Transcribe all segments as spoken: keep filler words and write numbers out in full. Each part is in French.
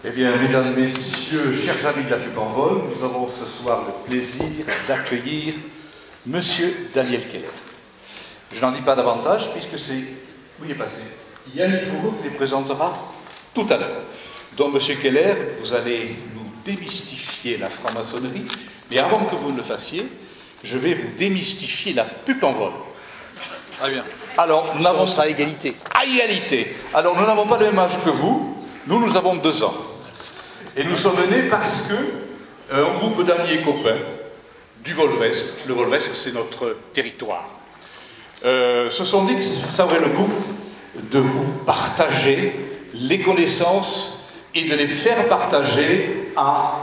Eh bien, mesdames, messieurs, chers amis de la pub en vol, nous avons ce soir le plaisir d'accueillir Monsieur Daniel Keller. Je n'en dis pas davantage puisque c'est... Où il est passé? Yannick Fourou qui les présentera tout à l'heure. Donc, Monsieur Keller, vous allez nous démystifier la franc-maçonnerie, mais avant que vous ne le fassiez, je vais vous démystifier la pub en vol. Très bien. Alors, nous avons... sera à égalité. À égalité. Alors, nous n'avons pas le même âge que vous. Nous, nous avons deux ans. Et nous sommes nés parce que euh, un groupe d'amis et copains du Volvestre, le Volvestre, c'est notre territoire, euh, se sont dit que ça aurait le goût de vous partager les connaissances et de les faire partager à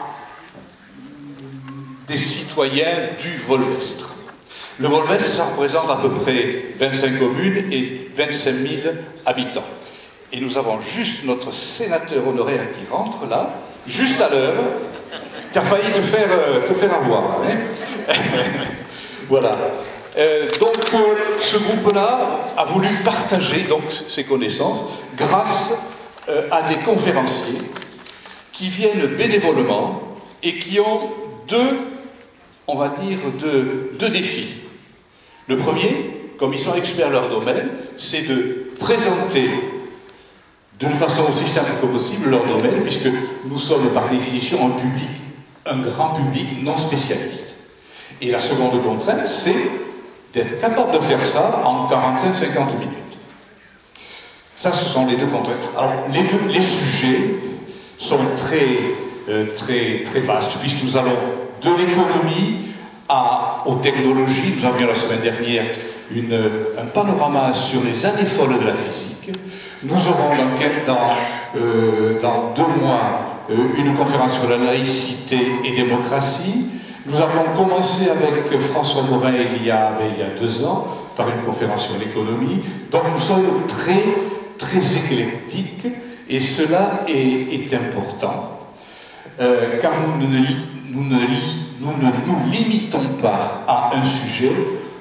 des citoyens du Volvestre. Le Volvestre, ça représente à peu près vingt-cinq communes et vingt-cinq mille habitants. Et nous avons juste notre sénateur honoraire qui rentre là, juste à l'heure, qui a failli te faire, euh, te faire avoir. Hein. Voilà. Euh, donc, euh, ce groupe-là a voulu partager donc, ses connaissances grâce euh, à des conférenciers qui viennent bénévolement et qui ont deux, on va dire, deux, deux défis. Le premier, comme ils sont experts dans leur domaine, c'est de présenter d'une façon aussi simple que possible leur domaine, puisque nous sommes par définition un public, un grand public non spécialiste. Et la seconde contrainte, c'est d'être capable de faire ça en quarante-cinq à cinquante minutes. Ça, ce sont les deux contraintes. Alors, les, deux, les sujets sont très, euh, très, très vastes, puisque nous allons de l'économie aux technologies. Nous avions la semaine dernière une, un panorama sur les années folles de la physique. Nous aurons dans, dans, euh, dans deux mois euh, une conférence sur la laïcité et démocratie. Nous avons commencé avec François Morin il y a, il y a deux ans par une conférence sur l'économie. Donc nous sommes très, très éclectiques et cela est, est important euh, car nous ne, nous, ne, nous ne nous limitons pas à un sujet.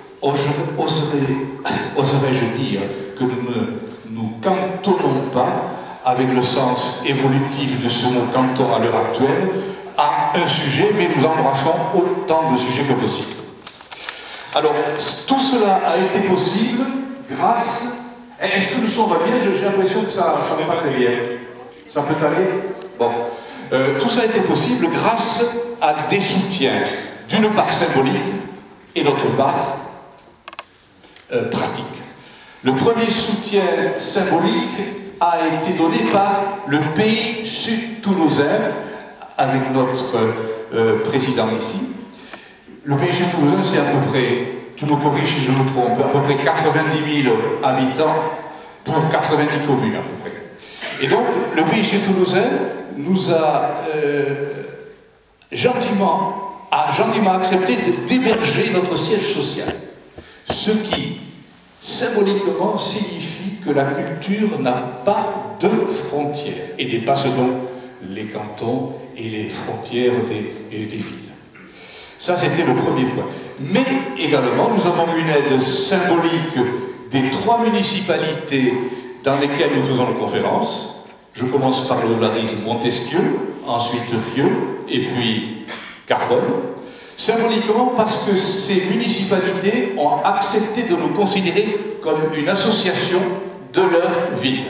Oserais-je dire que nous ne nous cantonnons pas, avec le sens évolutif de ce mot canton à l'heure actuelle, à un sujet, mais nous embrassons autant de sujets que possible. Alors, tout cela a été possible grâce... Est-ce que le son va bien? J'ai l'impression que ça ne va pas très bien. Ça peut aller? Bon. Euh, tout ça a été possible grâce à des soutiens, d'une part symbolique et d'autre part euh, pratique. Le premier soutien symbolique a été donné par le Pays Sud Toulousain, avec notre euh, président ici. Le Pays Sud Toulousain, c'est à peu près, tu me corriges si je me trompe, à peu près quatre-vingt-dix mille habitants pour quatre-vingt-dix communes à peu près. Et donc, le Pays Sud Toulousain nous a euh, gentiment, a gentiment accepté d'héberger notre siège social. Ce qui, symboliquement, signifie que la culture n'a pas de frontières et dépasse donc les cantons et les frontières des, et des villes. Ça, c'était le premier point. Mais également, nous avons une aide symbolique des trois municipalités dans lesquelles nous faisons nos conférences. Je commence par le Larise Montesquieu, ensuite Vieux, et puis Carbone. Symboliquement parce que ces municipalités ont accepté de nous considérer comme une association de leur ville.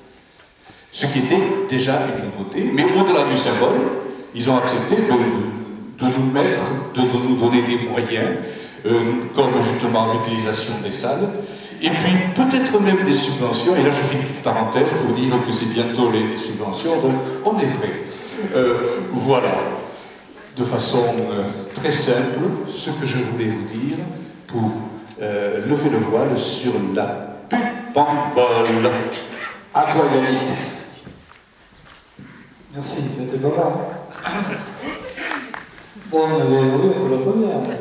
Ce qui était déjà une nouveauté, mais au-delà du symbole, ils ont accepté de, de nous mettre, de, de nous donner des moyens, euh, comme justement l'utilisation des salles, et puis peut-être même des subventions, et là je fais une petite parenthèse pour dire que c'est bientôt les, les subventions, donc on est prêt. Euh, voilà. De façon euh, très simple, ce que je voulais vous dire pour euh, lever le voile sur la pub en vol. À toi, Yannick. Merci, tu étais pas là. Bon, on avait évolué pour la première.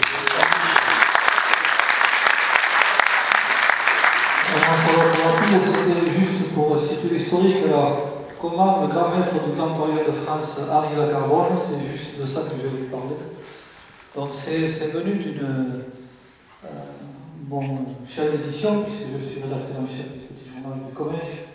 C'était juste pour situer l'historique. Alors, comment le grand maître du cantonnier de France arrive à Carbone, c'est juste de ça que je vais vous parler. Donc c'est venu d'une euh, bon, chef d'édition, puisque je suis rédacteur en chef du petit journal du Commerce,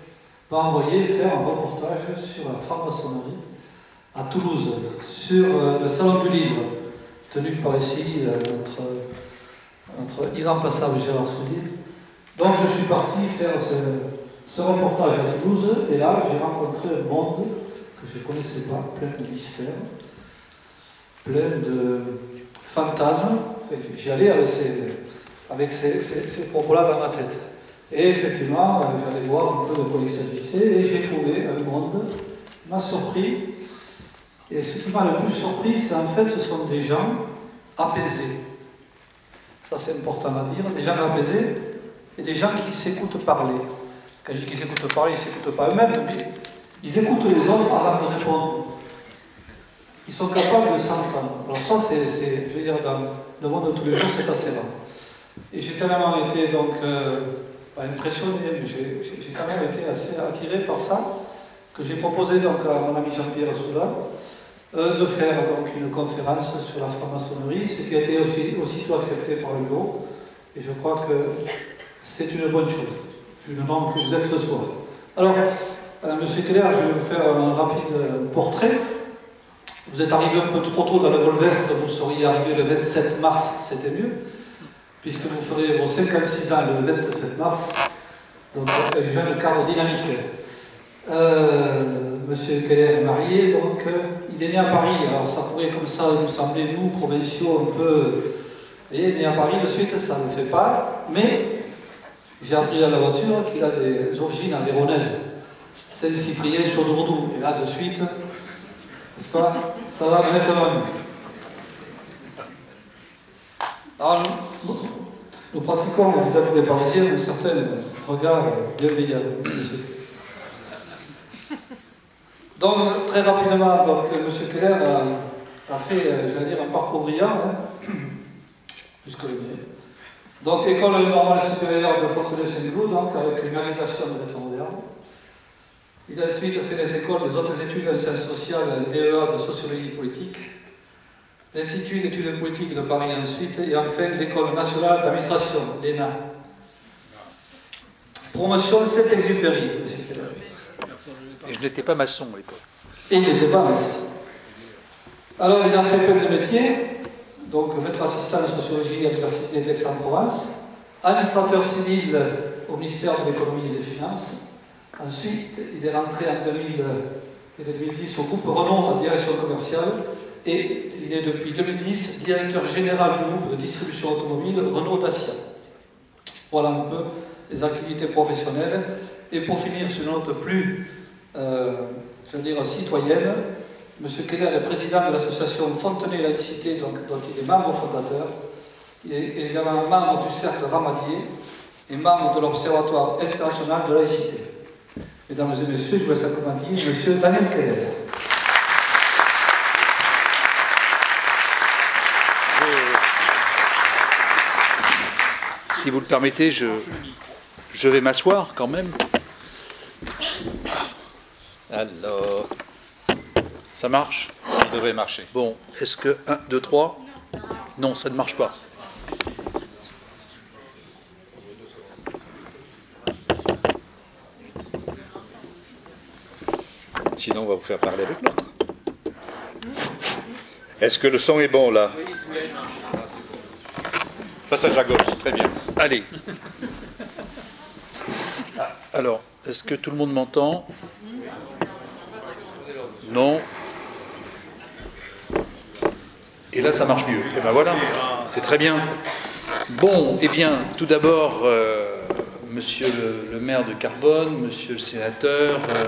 m'a envoyé faire un reportage sur la franc-maçonnerie à Toulouse, sur euh, le Salon du Livre, tenu par ici euh, notre, notre irremplaçable Gérard Soulier. Donc je suis parti faire ce, ce reportage à Toulouse, et là j'ai rencontré un monde que je ne connaissais pas, plein de mystères, plein de fantasmes. J'y allais avec ces, avec ces, ces, ces propos-là dans ma tête. Et effectivement, j'allais voir un peu de quoi il s'agissait, et j'ai trouvé un monde qui m'a surpris. Et ce qui m'a le plus surpris, c'est en fait, ce sont des gens apaisés. Ça, c'est important à dire. Des gens apaisés et des gens qui s'écoutent parler. Quand je dis qu'ils s'écoutent parler, ils ne s'écoutent pas eux-mêmes, mais ils écoutent les autres avant de répondre. Ils sont capables de s'entendre. Alors ça, c'est, je veux dire, dans le monde de tous les jours, c'est assez rare. Et j'ai tellement été, donc, euh, pas impressionné, mais j'ai, j'ai quand même été assez attiré par ça, que j'ai proposé donc à mon ami Jean-Pierre Souda euh, de faire donc une conférence sur la franc-maçonnerie, ce qui a été aussi, aussitôt accepté par le bureau. Et je crois que c'est une bonne chose, vu le nombre que vous êtes ce soir. Alors, euh, Monsieur Keller, je vais vous faire un rapide euh, portrait. Vous êtes arrivé un peu trop tôt dans le Volvestre, vous seriez arrivé le vingt-sept mars, c'était mieux, puisque vous ferez vos cinquante-six ans le vingt-sept mars, donc un jeune cadre dynamique. Euh, Monsieur Keller est marié, donc euh, il est né à Paris. Alors ça pourrait comme ça nous sembler, nous, provinciaux, un peu... Vous voyez, né à Paris, de suite, ça ne le fait pas, mais j'ai appris à la voiture qu'il a des origines avéronaises. Saint-Cyprien sur Dourdou, et là, de suite... N'est-ce pas? Ça va nettement mieux. Alors, nous, nous pratiquons vis-à-vis des Parisiens un certain regard bienveillant. Donc, très rapidement, donc, M. Keller a, a fait, j'allais dire, un parcours brillant, hein, plus que le mien. Donc, école normale supérieure de Fontenay-Saint-Cloud, donc, avec une agrégation de lettres modernes. Il a ensuite fait les écoles des hautes études en sciences sociales, D E A de sociologie politique, l'Institut d'études politiques de Paris ensuite, et enfin l'École nationale d'administration, l'E N A. Promotion Saint-Exupéry, M. Keller. Et je n'étais pas maçon à l'époque. Et il n'était pas maçon. Alors il a fait plein de métiers, donc maître assistant de sociologie à l'Université d'Aix-en-Provence, administrateur civil au ministère de l'économie et des finances. Ensuite, il est rentré en deux mille et deux mille dix au groupe Renault en direction commerciale et il est depuis deux mille dix directeur général du groupe de distribution automobile Renault Dacia. Voilà un peu les activités professionnelles. Et pour finir sur une note plus, euh, je veux dire, citoyenne, M. Keller est président de l'association Fontenay Laïcité, donc, dont il est membre fondateur. Il est également membre du Cercle Ramadier et membre de l'Observatoire international de laïcité. Mesdames et messieurs, je vous laisse accompagner M. Daniel Keller. Je... Si vous le permettez, je, je vais m'asseoir quand même. Alors, ça marche? Ça devrait marcher. Bon, est-ce que un, deux, trois? Non, ça ne marche pas. Sinon, on va vous faire parler avec l'autre. Est-ce que le son est bon, là? Passage à gauche, c'est très bien. Allez. Alors, est-ce que tout le monde m'entend? Non. Et là, ça marche mieux. Et ben voilà, c'est très bien. Bon, eh bien, tout d'abord, euh, monsieur le, le maire de Carbone, monsieur le sénateur... Euh,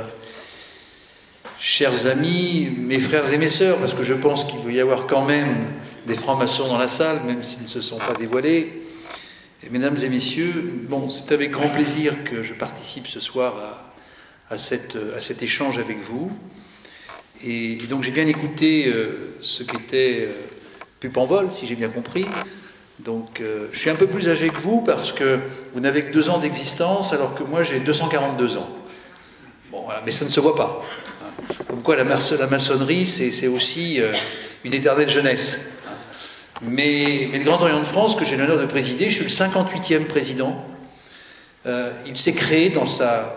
chers amis, mes frères et mes sœurs, parce que je pense qu'il doit y avoir quand même des francs-maçons dans la salle, même s'ils ne se sont pas dévoilés. Et mesdames et messieurs, bon, c'est avec grand plaisir que je participe ce soir à, à, cette, à cet échange avec vous. Et, et donc j'ai bien écouté euh, ce qu'était euh, Pup en vol, si j'ai bien compris. Donc euh, je suis un peu plus âgé que vous, parce que vous n'avez que deux ans d'existence, alors que moi j'ai deux cent quarante-deux ans. Bon, voilà, mais ça ne se voit pas. Comme quoi la, maçon, la maçonnerie, c'est aussi euh, une éternelle jeunesse. Mais, mais le Grand Orient de France, que j'ai l'honneur de présider, je suis le cinquante-huitième président. Euh, il s'est créé dans sa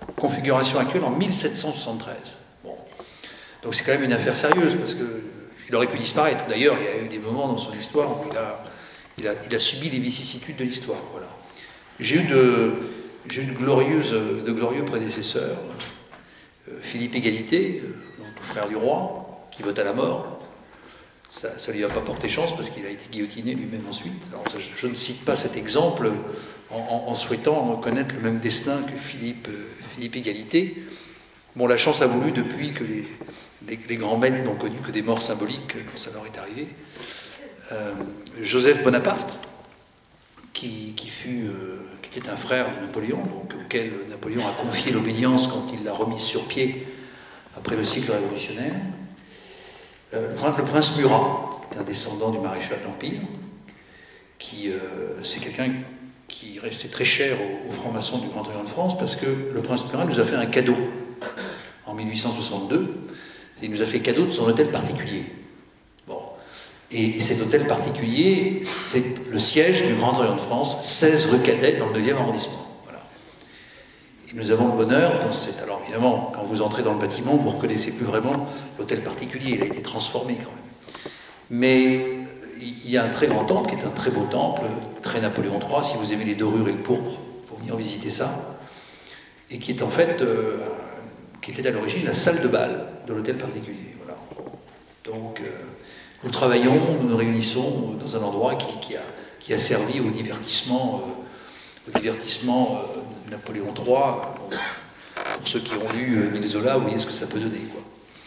configuration actuelle en mille sept cent soixante-treize. Bon. Donc c'est quand même une affaire sérieuse, parce qu'il aurait pu disparaître. D'ailleurs, il y a eu des moments dans son histoire où il a, il a, il a subi les vicissitudes de l'histoire. Voilà. J'ai eu de, j'ai eu de, glorieuses, de glorieux prédécesseurs. Euh, Philippe Égalité, euh, donc le frère du roi, qui vote à la mort. Ça ne lui a pas porté chance parce qu'il a été guillotiné lui-même ensuite. Alors, je, je ne cite pas cet exemple en, en, en souhaitant connaître le même destin que Philippe, euh, Philippe Égalité. Bon, la chance a voulu, depuis que les, les, les grands maîtres n'ont connu que des morts symboliques quand ça leur est arrivé. Euh, Joseph Bonaparte, qui, qui, fut, euh, qui était un frère de Napoléon, donc, auquel Napoléon a confié l'obédience quand il l'a remise sur pied après le cycle révolutionnaire. Euh, le prince Murat, qui est un descendant du maréchal d'Empire, qui euh, c'est quelqu'un qui restait très cher aux, aux francs-maçons du Grand Orient de France, parce que le prince Murat nous a fait un cadeau en mille huit cent soixante-deux. Il nous a fait cadeau de son hôtel particulier. Bon. Et, et cet hôtel particulier, c'est le siège du Grand Orient de France, seize rue Cadet, dans le neuvième arrondissement. Voilà. Et nous avons le bonheur, dans cette... alors évidemment, quand vous entrez dans le bâtiment, vous ne reconnaissez plus vraiment l'hôtel particulier, il a été transformé quand même. Mais il y a un très grand temple, qui est un très beau temple, très Napoléon trois, si vous aimez les dorures et le pourpre, il faut venir visiter ça, et qui est en fait, euh, qui était à l'origine la salle de bal de l'hôtel particulier. Voilà. Donc, euh, nous travaillons, nous nous réunissons dans un endroit qui, qui, a, qui a servi au divertissement, euh, au divertissement euh, Napoléon trois. Bon, pour ceux qui ont lu euh, Émile Zola, vous voyez ce que ça peut donner, quoi.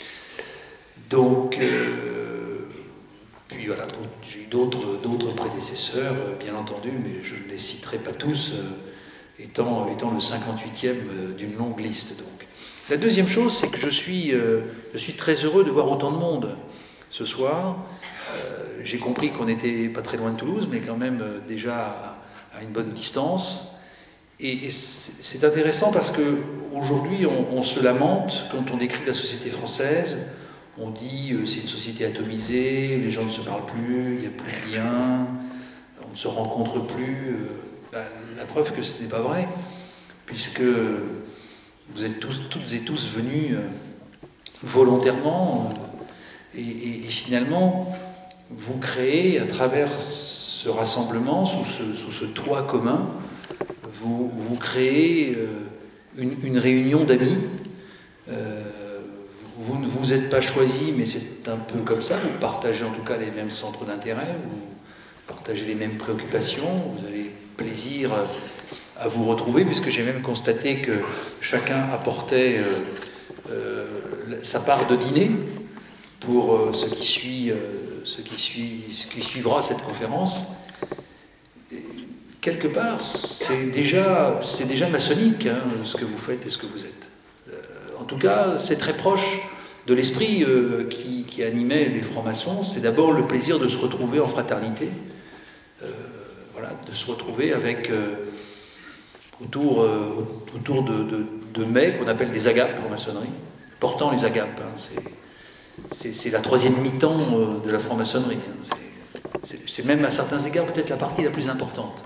Donc, euh, puis voilà, j'ai eu d'autres, d'autres prédécesseurs, euh, bien entendu, mais je ne les citerai pas tous, euh, étant, étant le cinquante-huitième euh, d'une longue liste. Donc. La deuxième chose, c'est que je suis, euh, je suis très heureux de voir autant de monde ce soir. Euh, j'ai compris qu'on n'était pas très loin de Toulouse, mais quand même euh, déjà à, à une bonne distance. Et, et c'est intéressant parce qu'aujourd'hui, on, on se lamente quand on décrit la société française. On dit euh, c'est une société atomisée, les gens ne se parlent plus, il n'y a plus de lien, on ne se rencontre plus. Euh, ben, la preuve que ce n'est pas vrai, puisque vous êtes tous, toutes et tous venus euh, volontairement, euh, et, et, et finalement, vous créez à travers ce rassemblement, sous ce, sous ce toit commun, vous, vous créez euh, une, une réunion d'amis. Euh, Vous ne vous êtes pas choisis, mais c'est un peu comme ça. Vous partagez en tout cas les mêmes centres d'intérêt, vous partagez les mêmes préoccupations, vous avez plaisir à vous retrouver, puisque j'ai même constaté que chacun apportait euh, euh, sa part de dîner pour euh, ce, qui suit, euh, ce, qui suit, ce qui suivra cette conférence. Et quelque part, c'est déjà, c'est déjà maçonnique, hein, ce que vous faites et ce que vous êtes. En tout cas, c'est très proche de l'esprit euh, qui, qui animait les francs-maçons. C'est d'abord le plaisir de se retrouver en fraternité, euh, voilà, de se retrouver avec euh, autour, euh, autour de, de, de mets qu'on appelle des agapes en maçonnerie, portant les agapes. Hein, c'est la troisième mi-temps euh, de la franc-maçonnerie. Hein, c'est même à certains égards peut-être la partie la plus importante.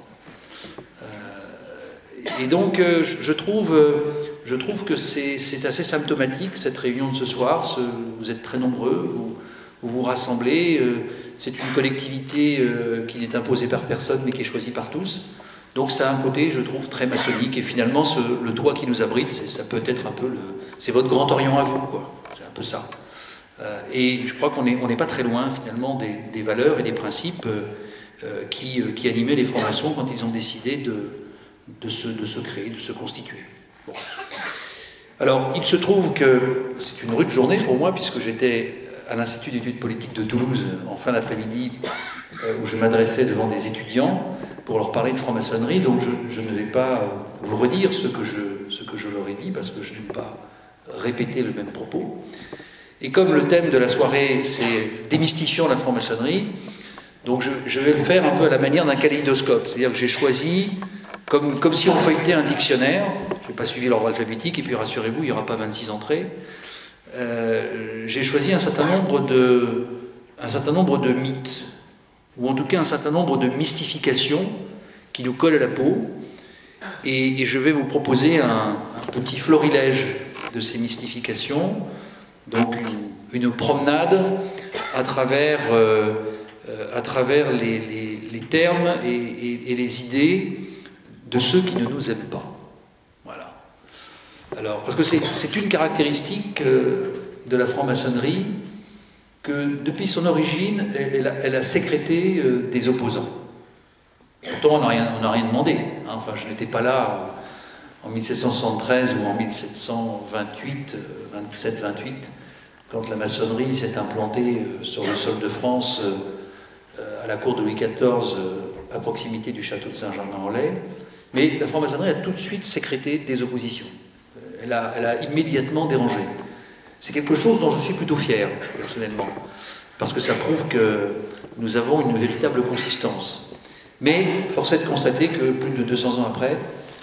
Euh, et donc, euh, je, je trouve... Euh, Je trouve que c'est assez symptomatique, cette réunion de ce soir. Ce, vous êtes très nombreux, vous vous, vous rassemblez. Euh, c'est une collectivité euh, qui n'est imposée par personne, mais qui est choisie par tous. Donc ça a un côté, je trouve, très maçonnique. Et finalement, ce, le toit qui nous abrite, ça peut être un peu le... C'est votre Grand Orient à vous, quoi. C'est un peu ça. Euh, et je crois qu'on n'est on n'est pas très loin, finalement, des, des valeurs et des principes euh, qui, euh, qui animaient les francs-maçons quand ils ont décidé de, de, se, de se créer, de se constituer. Bon. Alors, il se trouve que c'est une rude journée pour moi, puisque j'étais à l'Institut d'études politiques de Toulouse en fin d'après-midi, euh, où je m'adressais devant des étudiants pour leur parler de franc-maçonnerie. Donc, je, je ne vais pas vous redire ce que, je, ce que je leur ai dit, parce que je n'aime pas répéter le même propos. Et comme le thème de la soirée, c'est démystifiant la franc-maçonnerie, donc je, je vais le faire un peu à la manière d'un kaléidoscope. C'est-à-dire que j'ai choisi, comme, comme si on feuilletait un dictionnaire. Je n'ai pas suivi l'ordre alphabétique, et puis rassurez-vous, il n'y aura pas vingt-six entrées. Euh, j'ai choisi un certain nombre de, un certain nombre de mythes, ou en tout cas un certain nombre de mystifications qui nous collent à la peau, et, et je vais vous proposer un, petit florilège de ces mystifications, donc une, une promenade à travers, euh, à travers les, les, les termes et, et, et les idées de ceux qui ne nous aiment pas. Voilà. Alors, parce que c'est une caractéristique euh, de la franc-maçonnerie que depuis son origine, elle a, elle a sécrété euh, des opposants. Pourtant, on n'a rien, rien demandé. Hein. Enfin, je n'étais pas là en mille sept cent soixante-treize ou en mille sept cent vingt-huit, vingt-sept vingt-huit, quand la maçonnerie s'est implantée euh, sur le sol de France, euh, à la cour de Louis quatorze, euh, à proximité du château de Saint-Germain-en-Laye. Mais la franc-maçonnerie a tout de suite sécrété des oppositions. Elle a, elle a immédiatement dérangé. C'est quelque chose dont je suis plutôt fier, personnellement, parce que ça prouve que nous avons une véritable consistance. Mais force est de constater que plus de deux cents ans après,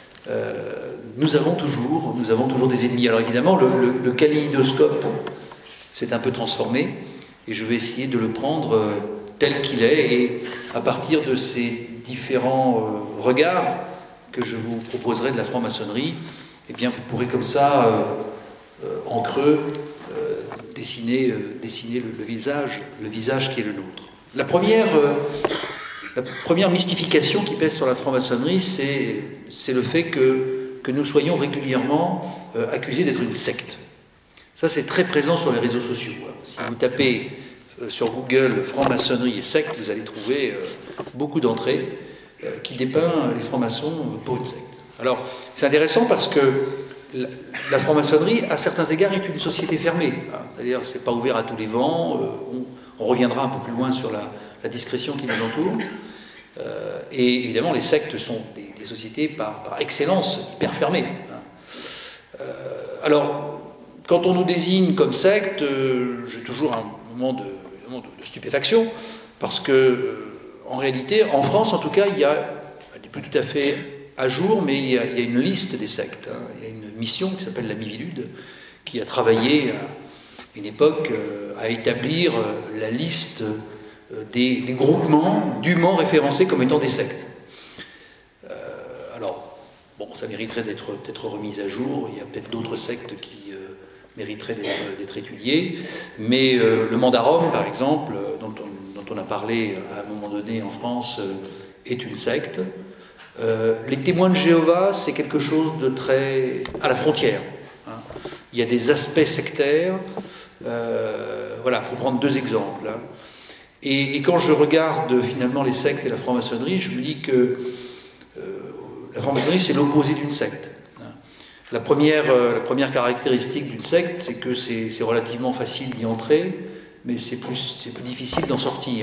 euh, nous avons toujours, nous avons toujours des ennemis. Alors évidemment, le, le, le kaléidoscope s'est un peu transformé, et je vais essayer de le prendre euh, tel qu'il est, et à partir de ces différents euh, regards que je vous proposerai de la franc-maçonnerie, eh bien vous pourrez comme ça, euh, euh, en creux, euh, dessiner, euh, dessiner le, le visage, le visage qui est le nôtre. La première, euh, la première mystification qui pèse sur la franc-maçonnerie, c'est le fait que, que nous soyons régulièrement euh, accusés d'être une secte. Ça, c'est très présent sur les réseaux sociaux. Si vous tapez euh, sur Google franc-maçonnerie et secte, vous allez trouver euh, beaucoup d'entrées euh, qui dépeint les francs-maçons pour une secte. Alors, c'est intéressant parce que la, la franc-maçonnerie, à certains égards, est une société fermée. Hein, c'est-à-dire, c'est pas ouvert à tous les vents. Euh, on, on reviendra un peu plus loin sur la, la discrétion qui nous entoure. Euh, et évidemment, les sectes sont des, des sociétés par, par excellence hyper fermées. Hein. Euh, alors, quand on nous désigne comme secte, euh, j'ai toujours un moment de, un moment de, de stupéfaction, parce que, euh, en réalité, en France, en tout cas, il y a, elle n'est plus tout à fait à jour, mais il y a, il y a une liste des sectes. Hein. Il y a une mission qui s'appelle la Mivilude, qui a travaillé à une époque euh, à établir euh, la liste euh, des, des groupements dûment référencés comme étant des sectes. Euh, alors, bon, ça mériterait d'être peut-être remis à jour. Il y a peut-être d'autres sectes qui euh, mériteraient d'être étudiées, mais euh, le Mandarum, par exemple, dont on, dont on a parlé à un moment donné en France, euh, est une secte. Euh, les témoins de Jéhovah, c'est quelque chose de très à la frontière. Hein. Il y a des aspects sectaires. Euh, voilà, pour prendre deux exemples. Hein. Et, et quand je regarde finalement les sectes et la franc-maçonnerie, je me dis que euh, la franc-maçonnerie, c'est l'opposé d'une secte. Hein. La première, euh, la première caractéristique d'une secte, c'est que c'est relativement facile d'y entrer, mais c'est plus, c'est plus difficile d'en sortir.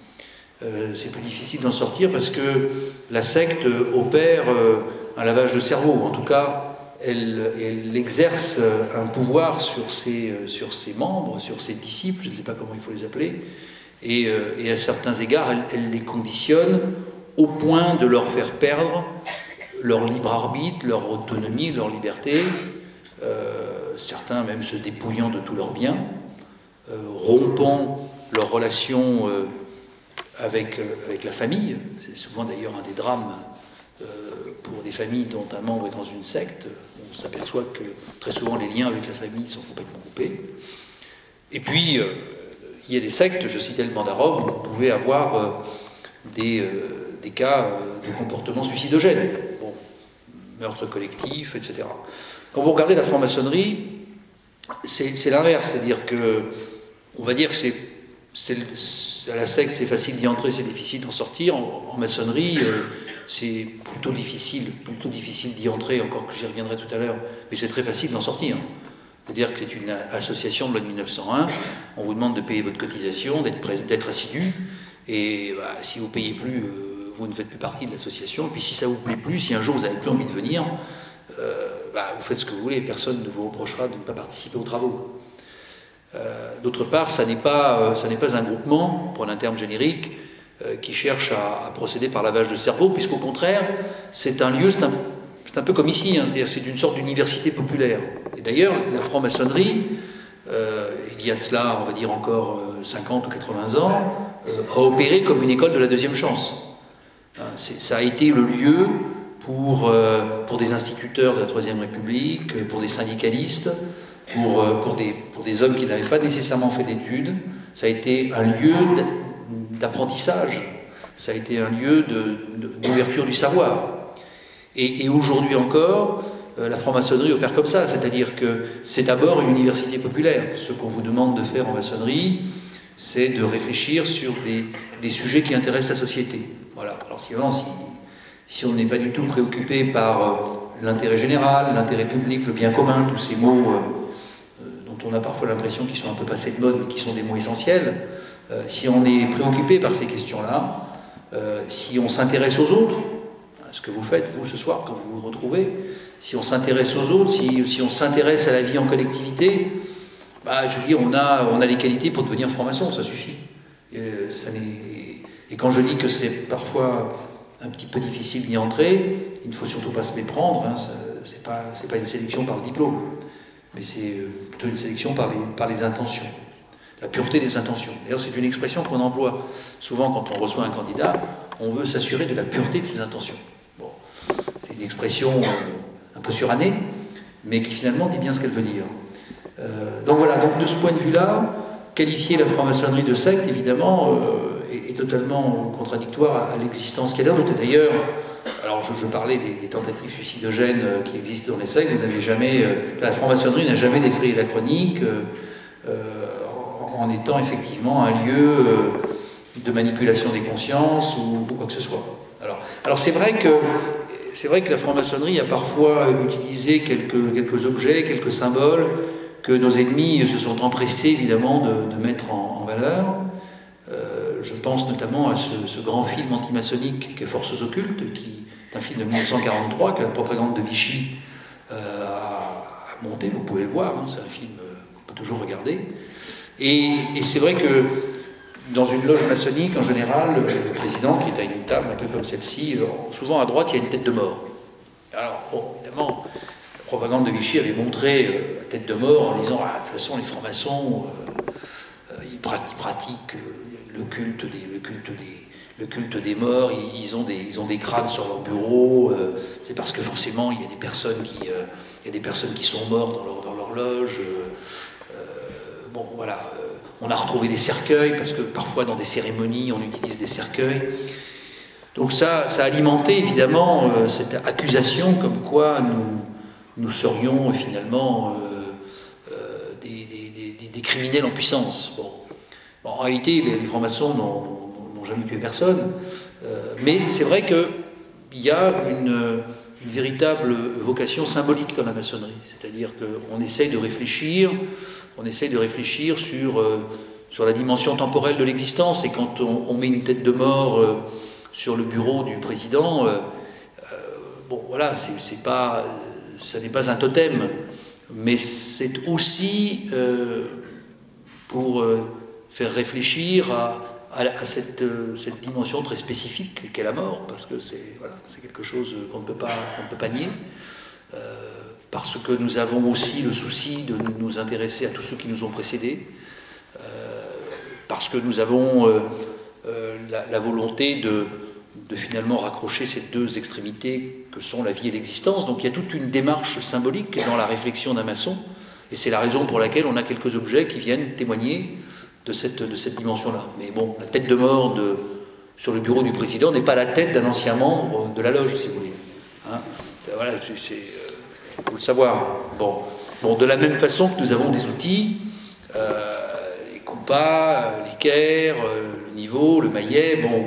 Euh, c'est plus difficile d'en sortir parce que la secte opère euh, un lavage de cerveau. En tout cas, elle, elle exerce un pouvoir sur ses, sur ses membres, sur ses disciples, je ne sais pas comment il faut les appeler, et, euh, et à certains égards, elle, elle les conditionne au point de leur faire perdre leur libre arbitre, leur autonomie, leur liberté, euh, certains même se dépouillant de tous leurs biens, euh, rompant leurs relations euh, Avec, euh, avec la famille. C'est souvent d'ailleurs un des drames euh, pour des familles dont un membre est dans une secte. On s'aperçoit que très souvent les liens avec la famille sont complètement coupés. Et puis, euh, il y a des sectes, je citais le Mandarum, où vous pouvez avoir euh, des, euh, des cas euh, de comportement suicidogène, bon, meurtre collectif, et cetera. Quand vous regardez la franc-maçonnerie, c'est l'inverse, c'est-à-dire que, on va dire que c'est à la secte, c'est facile d'y entrer, c'est difficile d'en sortir. En, en maçonnerie, euh, c'est plutôt difficile, plutôt difficile d'y entrer, encore que j'y reviendrai tout à l'heure, mais c'est très facile d'en sortir. C'est-à-dire que c'est une association de loi de mille neuf cent un, on vous demande de payer votre cotisation, d'être assidu, et bah, si vous ne payez plus, euh, vous ne faites plus partie de l'association, et puis si ça ne vous plaît plus, si un jour vous n'avez plus envie de venir, euh, bah, vous faites ce que vous voulez, personne ne vous reprochera de ne pas participer aux travaux. Euh, D'autre part, ça n'est pas, euh, ça n'est pas un groupement, pour un terme générique, euh, qui cherche à, à procéder par lavage de cerveau, puisqu'au contraire, c'est un lieu, c'est un, un peu comme ici, hein, c'est-à-dire c'est une sorte d'université populaire. Et d'ailleurs, la franc-maçonnerie, euh, il y a de cela, on va dire encore euh, cinquante ou quatre-vingts ans, euh, a opéré comme une école de la deuxième chance. Hein, ça a été le lieu pour, euh, pour des instituteurs de la Troisième République, pour des syndicalistes, pour, euh, pour, des, pour des hommes qui n'avaient pas nécessairement fait d'études. Ça a été un lieu d'apprentissage, ça a été un lieu d'ouverture du savoir. Et, et aujourd'hui encore, euh, la franc-maçonnerie opère comme ça, c'est-à-dire que c'est d'abord une université populaire. Ce qu'on vous demande de faire en maçonnerie, c'est de réfléchir sur des, des sujets qui intéressent la société. Voilà. Alors si, si, si on n'est pas du tout préoccupé par euh, l'intérêt général, l'intérêt public, le bien commun, tous ces mots euh, dont on a parfois l'impression qu'ils sont un peu passés de mode, mais qui sont des mots essentiels, euh, si on est préoccupé par ces questions-là, euh, si on s'intéresse aux autres, ce que vous faites, vous, ce soir, quand vous vous retrouvez, si on s'intéresse aux autres, si, si on s'intéresse à la vie en collectivité, bah, je veux dire, on a, on a les qualités pour devenir franc-maçon, ça suffit. Et, ça et quand je dis que c'est parfois un petit peu difficile d'y entrer, il ne faut surtout pas se méprendre, hein, c'est pas, c'est pas une sélection par le diplôme, mais c'est plutôt une sélection par les, par les intentions, la pureté des intentions. D'ailleurs, c'est une expression qu'on emploie souvent quand on reçoit un candidat, on veut s'assurer de la pureté de ses intentions. Bon, c'est une expression euh, un peu surannée, mais qui finalement dit bien ce qu'elle veut dire. Euh, donc voilà, donc de ce point de vue-là, qualifier la franc-maçonnerie de secte, évidemment, euh, est, est totalement contradictoire à, à l'existence qu'elle a. D'ailleurs, alors je, je parlais des, des tentatives suicidogènes euh, qui existent dans les sectes, vous n'avez jamais, euh, la franc-maçonnerie n'a jamais défrayé la chronique euh, euh, en, en étant effectivement un lieu euh, de manipulation des consciences ou, ou quoi que ce soit. Alors, alors c'est vrai que c'est vrai que la franc-maçonnerie a parfois utilisé quelques, quelques objets, quelques symboles que nos ennemis se sont empressés évidemment de, de mettre en, en valeur. Euh, je pense notamment à ce, ce grand film antimaçonnique qu'est Forces occultes, qui est un film de mille neuf cent quarante-trois que la propagande de Vichy euh, a, a monté, vous pouvez le voir, hein, c'est un film qu'on peut toujours regarder. Et, et c'est vrai que dans une loge maçonnique, en général, le président, qui est à une table un peu comme celle-ci, souvent à droite, il y a une tête de mort. Alors, bon, évidemment, la propagande de Vichy avait montré euh, la tête de mort en disant ah, de toute façon, les francs-maçons, euh, euh, ils, pra ils pratiquent euh, le, culte des, le, culte des, le culte des morts, ils, ils, ont des, ils ont des crânes sur leur bureau, euh, c'est parce que forcément, il y a des personnes qui, euh, il y a des personnes qui sont mortes dans leur, dans leur loge. Euh, euh, bon, voilà. Euh, On a retrouvé des cercueils, parce que parfois dans des cérémonies, on utilise des cercueils. Donc ça, ça a alimenté évidemment euh, cette accusation comme quoi nous, nous serions finalement euh, euh, des, des, des, des criminels en puissance. Bon. Bon, en réalité, les, les francs-maçons n'ont jamais tué personne, euh, mais c'est vrai qu'il y a une, une véritable vocation symbolique dans la maçonnerie. C'est-à-dire qu'on essaye de réfléchir On essaye de réfléchir sur, euh, sur la dimension temporelle de l'existence, et quand on, on met une tête de mort euh, sur le bureau du président, euh, euh, bon voilà, c'est pas, ça n'est pas un totem, mais c'est aussi euh, pour euh, faire réfléchir à, à, à cette, euh, cette dimension très spécifique qu'est la mort, parce que c'est voilà, c'est quelque chose qu'on ne peut pas, qu'on ne peut pas nier. Euh, parce que nous avons aussi le souci de nous intéresser à tous ceux qui nous ont précédés, euh, parce que nous avons euh, euh, la, la volonté de, de finalement raccrocher ces deux extrémités que sont la vie et l'existence. Donc il y a toute une démarche symbolique dans la réflexion d'un maçon, et c'est la raison pour laquelle on a quelques objets qui viennent témoigner de cette, de cette dimension-là. Mais bon, la tête de mort de, sur le bureau du président n'est pas la tête d'un ancien membre de la loge, si vous voulez. Hein, voilà, c'est... Il faut le savoir. Bon. Bon, de la même façon que nous avons des outils, euh, les compas, l'équerre, le niveau, le maillet. Bon, je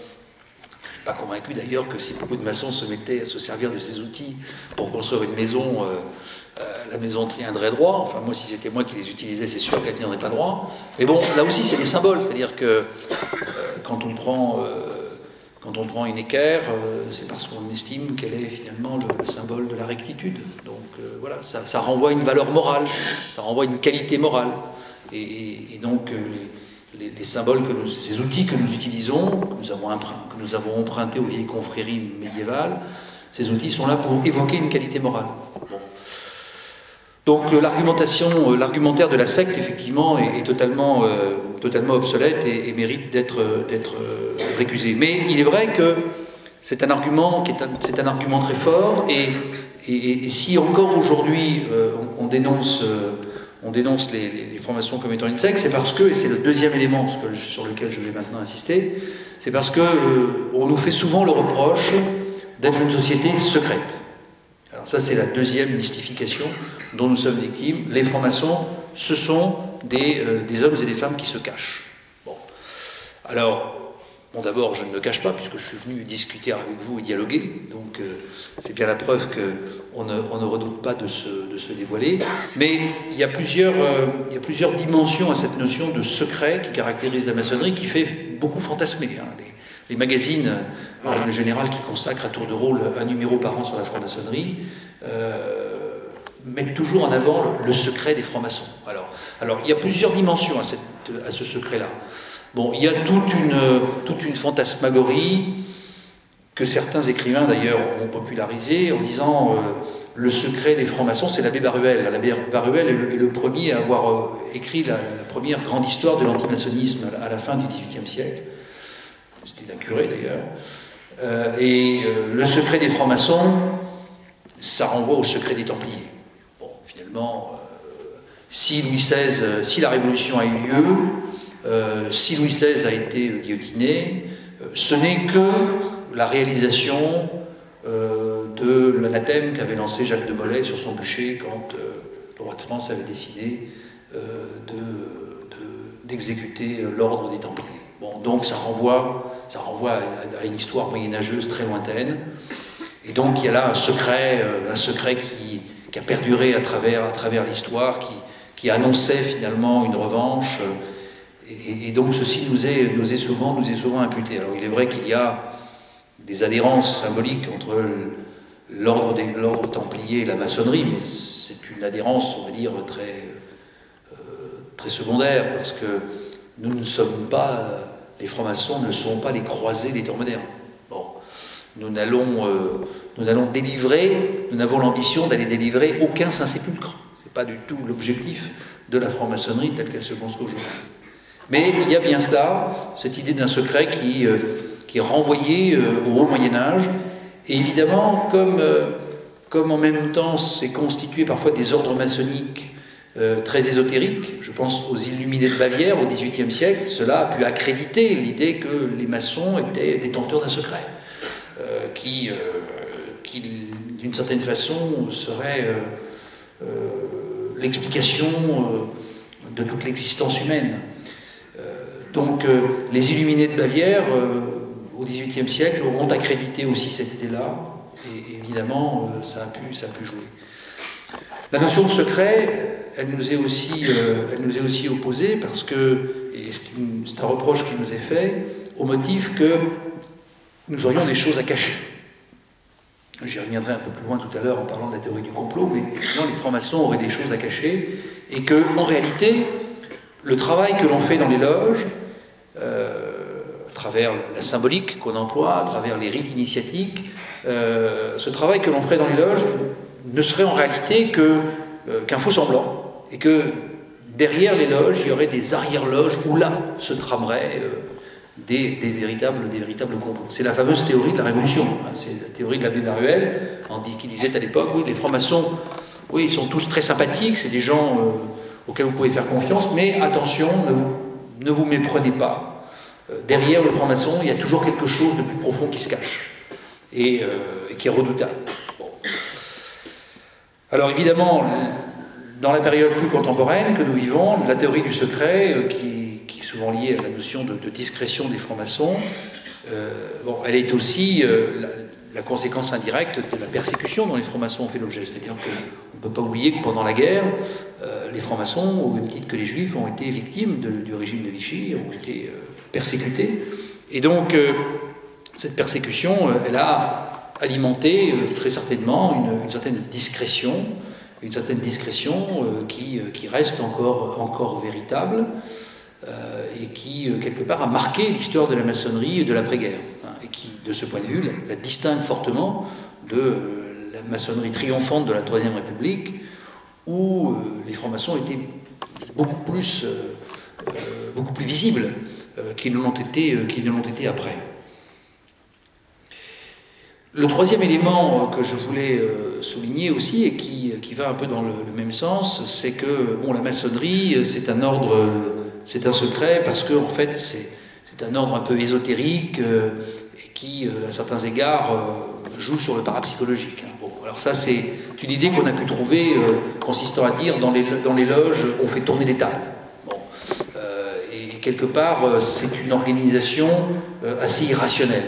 ne suis pas convaincu d'ailleurs que si beaucoup de maçons se mettaient à se servir de ces outils pour construire une maison, euh, euh, la maison tiendrait droit. Enfin, moi, si c'était moi qui les utilisais, c'est sûr qu'elle ne tiendrait pas droit. Mais bon, là aussi, c'est des symboles. C'est-à-dire que euh, quand on prend... Euh, Quand on prend une équerre, euh, c'est parce qu'on estime qu'elle est finalement le, le symbole de la rectitude. Donc euh, voilà, ça, ça renvoie une valeur morale, ça renvoie une qualité morale. Et, et, et donc euh, les, les, les symboles, que nous, ces outils que nous utilisons, que nous avons, que nous avons empruntés aux vieilles confréries médiévales, ces outils sont là pour évoquer une qualité morale. Bon. Donc euh, l'argumentation, euh, l'argumentaire de la secte, effectivement, est, est totalement, euh, totalement obsolète et, et mérite d'être d'être euh, récusé. Mais il est vrai que c'est un argument qui est un, c'est un argument très fort, et, et, et si encore aujourd'hui euh, on, on dénonce, euh, on dénonce les, les, les formations comme étant une secte, c'est parce que, et c'est le deuxième élément sur lequel je vais maintenant insister, c'est parce que euh, on nous fait souvent le reproche d'être une société secrète. Alors ça, c'est la deuxième mystification dont nous sommes victimes. Les francs-maçons, ce sont des, euh, des hommes et des femmes qui se cachent. Bon. Alors, bon, d'abord, je ne me cache pas, puisque je suis venu discuter avec vous et dialoguer, donc euh, c'est bien la preuve qu'on ne, on ne redoute pas de se, de se dévoiler. Mais il y a plusieurs, euh, il y a plusieurs dimensions à cette notion de secret qui caractérise la maçonnerie, qui fait beaucoup fantasmer. Hein. Les, les magazines, en règle générale, qui consacrent à tour de rôle un numéro par an sur la franc-maçonnerie, euh, mettent toujours en avant le, le secret des francs-maçons. Alors, alors, il y a plusieurs dimensions à, cette, à ce secret-là. Bon, il y a toute une, toute une fantasmagorie que certains écrivains d'ailleurs ont popularisée en disant euh, le secret des francs-maçons, c'est l'abbé Baruel. L'abbé Baruel est le, est le premier à avoir euh, écrit la, la première grande histoire de l'antimaçonnisme à, à la fin du dix-huitième siècle. C'était un curé d'ailleurs. Euh, et euh, le secret des francs-maçons, ça renvoie au secret des Templiers. Bon, finalement, euh, si Louis seize, si la Révolution a eu lieu, Euh, si Louis seize a été guillotiné, euh, ce n'est que la réalisation euh, de l'anathème qu'avait lancé Jacques de Molay sur son bûcher quand euh, le roi de France avait décidé euh, de, de, d'exécuter l'ordre des Templiers. Bon, donc ça renvoie, ça renvoie à, à une histoire moyenâgeuse très lointaine, et donc il y a là un secret, euh, un secret qui, qui a perduré à travers, à travers l'histoire, qui, qui annonçait finalement une revanche. Euh, Et, et donc ceci nous est, nous est souvent, nous est souvent imputé. Alors il est vrai qu'il y a des adhérences symboliques entre l'ordre, des, l'ordre templier et la maçonnerie, mais c'est une adhérence, on va dire, très, euh, très secondaire, parce que nous ne sommes pas, les francs-maçons ne sont pas les croisés des temps modernes. Bon, nous n'allons, euh, nous n'allons délivrer, nous n'avons l'ambition d'aller délivrer aucun Saint-Sépulcre. C'est pas du tout l'objectif de la franc-maçonnerie telle qu'elle se construit aujourd'hui. Mais il y a bien cela, cette idée d'un secret qui, euh, qui est renvoyé euh, au haut Moyen-Âge, et évidemment, comme, euh, comme en même temps s'est constitué parfois des ordres maçonniques euh, très ésotériques, je pense aux Illuminés de Bavière au dix-huitième siècle, cela a pu accréditer l'idée que les maçons étaient détenteurs d'un secret, euh, qui, euh, qui d'une certaine façon, serait euh, euh, l'explication euh, de toute l'existence humaine. Donc euh, les Illuminés de Bavière, euh, au dix-huitième siècle, ont accrédité aussi cette idée-là, et évidemment, euh, ça a pu, ça a pu jouer. La notion de secret, elle nous est aussi, euh, elle nous est aussi opposée parce que, et c'est, une, c'est un reproche qui nous est fait, au motif que nous aurions des choses à cacher. J'y reviendrai un peu plus loin tout à l'heure en parlant de la théorie du complot, mais non, les francs-maçons auraient des choses à cacher, et que, en réalité, le travail que l'on fait dans les loges, Euh, à travers la symbolique qu'on emploie, à travers les rites initiatiques, euh, ce travail que l'on ferait dans les loges ne serait en réalité que, euh, qu'un faux semblant, et que derrière les loges, il y aurait des arrière-loges où là se trameraient euh, des, des, véritables, des véritables complots. C'est la fameuse théorie de la Révolution, hein, c'est la théorie de l'abbé Baruel, qui disait à l'époque, oui, les francs-maçons, oui, ils sont tous très sympathiques, c'est des gens euh, auxquels vous pouvez faire confiance, mais attention, ne vous Ne vous méprenez pas. Euh, derrière le franc-maçon, il y a toujours quelque chose de plus profond qui se cache et, euh, et qui est redoutable. Bon. Alors évidemment, dans la période plus contemporaine que nous vivons, la théorie du secret, euh, qui, qui est souvent liée à la notion de, de discrétion des francs-maçons, euh, bon, elle est aussi euh, la, la conséquence indirecte de la persécution dont les francs-maçons ont fait l'objet. C'est-à-dire qu'on ne peut pas oublier que pendant la guerre, euh, les francs-maçons, au même titre que les juifs, ont été victimes de, du régime de Vichy, ont été euh, persécutés. Et donc, euh, cette persécution, euh, elle a alimenté euh, très certainement une, une certaine discrétion, une certaine discrétion euh, qui, euh, qui reste encore, encore véritable euh, et qui, euh, quelque part, a marqué l'histoire de la maçonnerie de l'après-guerre, hein, et qui, de ce point de vue, la, la distingue fortement de euh, la maçonnerie triomphante de la Troisième République, où euh, les francs-maçons étaient beaucoup plus, euh, euh, beaucoup plus visibles euh, qu'ils ne l'ont été, euh, qu'ils ne l'ont été après. Le troisième élément que je voulais souligner aussi, et qui, qui va un peu dans le, le même sens, c'est que bon, la maçonnerie, c'est un ordre, c'est un secret, parce que en fait, c'est un ordre un peu ésotérique, euh, et qui, euh, à certains égards, euh, joue sur le parapsychologique. Bon, alors ça, c'est une idée qu'on a pu trouver, euh, consistant à dire, dans les, dans les loges, on fait tourner les tables. Bon. Euh, et quelque part, euh, c'est une organisation euh, assez irrationnelle.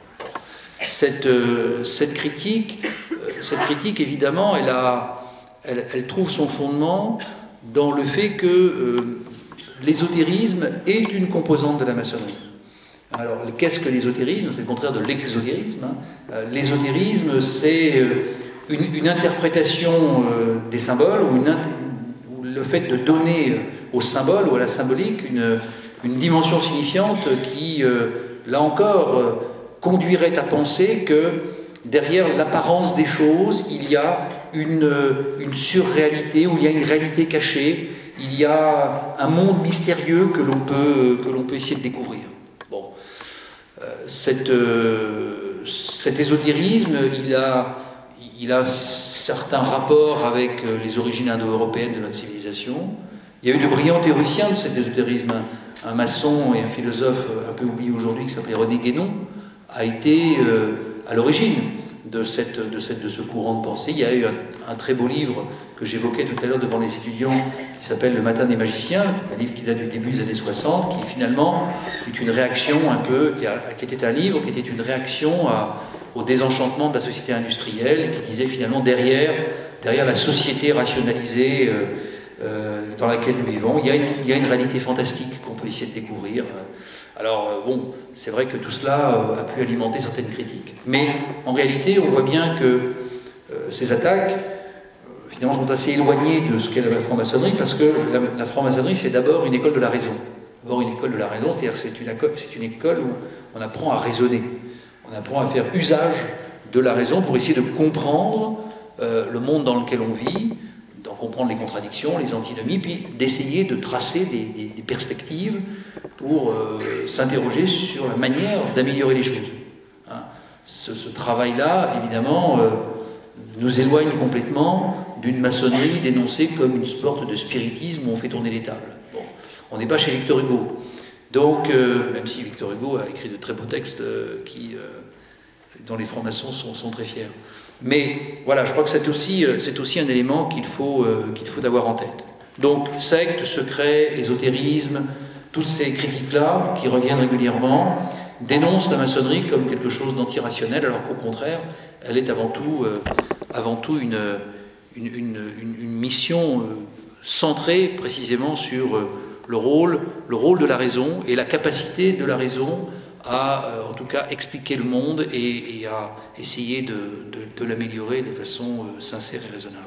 Cette, euh, cette critique, euh, cette critique, évidemment, elle, a, elle, elle trouve son fondement dans le fait que euh, l'ésotérisme est une composante de la maçonnerie. Alors, qu'est-ce que l'ésotérisme? C'est le contraire de l'exotérisme. Hein. L'ésotérisme, c'est une, une interprétation euh, des symboles, ou, une, ou le fait de donner au symbole ou à la symbolique une, une dimension signifiante qui, euh, là encore, euh, conduirait à penser que derrière l'apparence des choses, il y a une, une surréalité, ou il y a une réalité cachée, il y a un monde mystérieux que l'on peut, que l'on peut essayer de découvrir. Bon. Euh, cette, euh, cet ésotérisme, il a, il a un certain rapport avec les origines indo-européennes de notre civilisation. Il y a eu de brillants théoriciens de cet ésotérisme. Un, un maçon et un philosophe un peu oublié aujourd'hui qui s'appelait René Guénon a été euh, à l'origine de, cette, de, cette, de ce courant de pensée. Il y a eu un, un très beau livre que j'évoquais tout à l'heure devant les étudiants, qui s'appelle Le Matin des Magiciens, qui est un livre qui date du début des années soixante, qui finalement est une réaction un peu, qui, a, qui était un livre, qui était une réaction à, au désenchantement de la société industrielle, et qui disait finalement derrière, derrière la société rationalisée euh, euh, dans laquelle nous vivons, il y a une, il y a une réalité fantastique qu'on peut essayer de découvrir. Alors, bon, c'est vrai que tout cela a pu alimenter certaines critiques. Mais, en réalité, on voit bien que euh, ces attaques, euh, finalement, sont assez éloignées de ce qu'est la franc-maçonnerie, parce que la, la franc-maçonnerie, c'est d'abord une école de la raison. D'abord une école de la raison, c'est-à-dire que c'est une, c'est une école où on apprend à raisonner. On apprend à faire usage de la raison pour essayer de comprendre euh, le monde dans lequel on vit, d'en comprendre les contradictions, les antinomies, puis d'essayer de tracer des, des, des perspectives pour euh, s'interroger sur la manière d'améliorer les choses. Hein. Ce, ce travail-là, évidemment, euh, nous éloigne complètement d'une maçonnerie dénoncée comme une sorte de spiritisme où on fait tourner les tables. Bon, on n'est pas chez Victor Hugo. Donc, euh, même si Victor Hugo a écrit de très beaux textes euh, qui, euh, dont les francs-maçons sont, sont très fiers. Mais voilà, je crois que c'est aussi, c'est aussi un élément qu'il faut, euh, qu'il faut avoir en tête. Donc, secte, secret, ésotérisme, toutes ces critiques-là, qui reviennent régulièrement, dénoncent la maçonnerie comme quelque chose d'antirationnel, alors qu'au contraire, elle est avant tout, euh, avant tout une, une, une, une mission euh, centrée précisément sur euh, le, rôle, le rôle de la raison et la capacité de la raison à, euh, en tout cas, expliquer le monde et, et à essayer de, de, de l'améliorer de façon euh, sincère et raisonnable.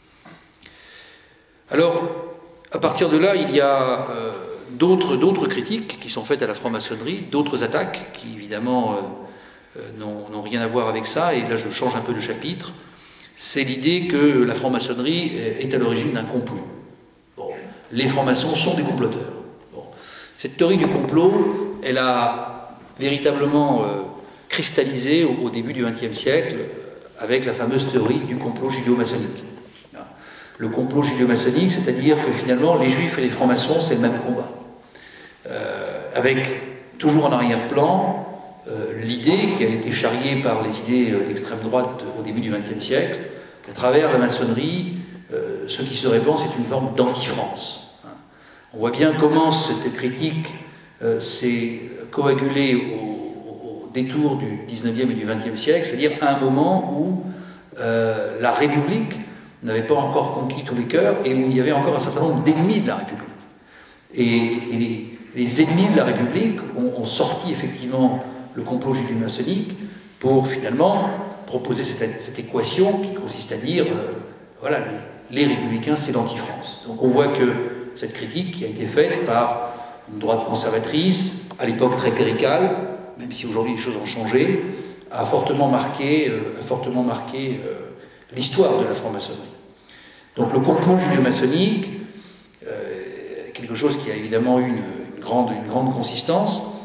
Alors, à partir de là, il y a euh, d'autres, d'autres critiques qui sont faites à la franc-maçonnerie, d'autres attaques qui, évidemment, euh, euh, n'ont, n'ont rien à voir avec ça, et là je change un peu de chapitre. C'est l'idée que la franc-maçonnerie est à l'origine d'un complot. Bon, les francs-maçons sont des comploteurs. Bon. Cette théorie du complot, elle a véritablement euh, cristallisé au, au début du vingtième siècle avec la fameuse théorie du complot judéo-maçonnique. Le complot judéo-maçonnique, c'est-à-dire que finalement les juifs et les francs-maçons, c'est le même combat. Euh, avec toujours en arrière-plan euh, l'idée qui a été charriée par les idées d'extrême droite au début du vingtième siècle, qu'à travers la maçonnerie, euh, ce qui se répand, c'est une forme d'anti-France. Hein. On voit bien comment cette critique euh, s'est coagulée au, au détour du dix-neuvième et du vingtième siècle, c'est-à-dire à un moment où euh, la République n'avait pas encore conquis tous les cœurs et où il y avait encore un certain nombre d'ennemis de la République. Et, et les, les ennemis de la République ont, ont sorti effectivement le complot judéo-maçonnique pour finalement proposer cette, cette équation qui consiste à dire euh, voilà, les, les républicains, c'est l'anti-France. Donc on voit que cette critique qui a été faite par une droite conservatrice, à l'époque très cléricale, même si aujourd'hui les choses ont changé, a fortement marqué, euh, a fortement marqué euh, l'histoire de la franc-maçonnerie. Donc le complot judéo-maçonnique, euh, quelque chose qui a évidemment eu une, une, grande, une grande consistance,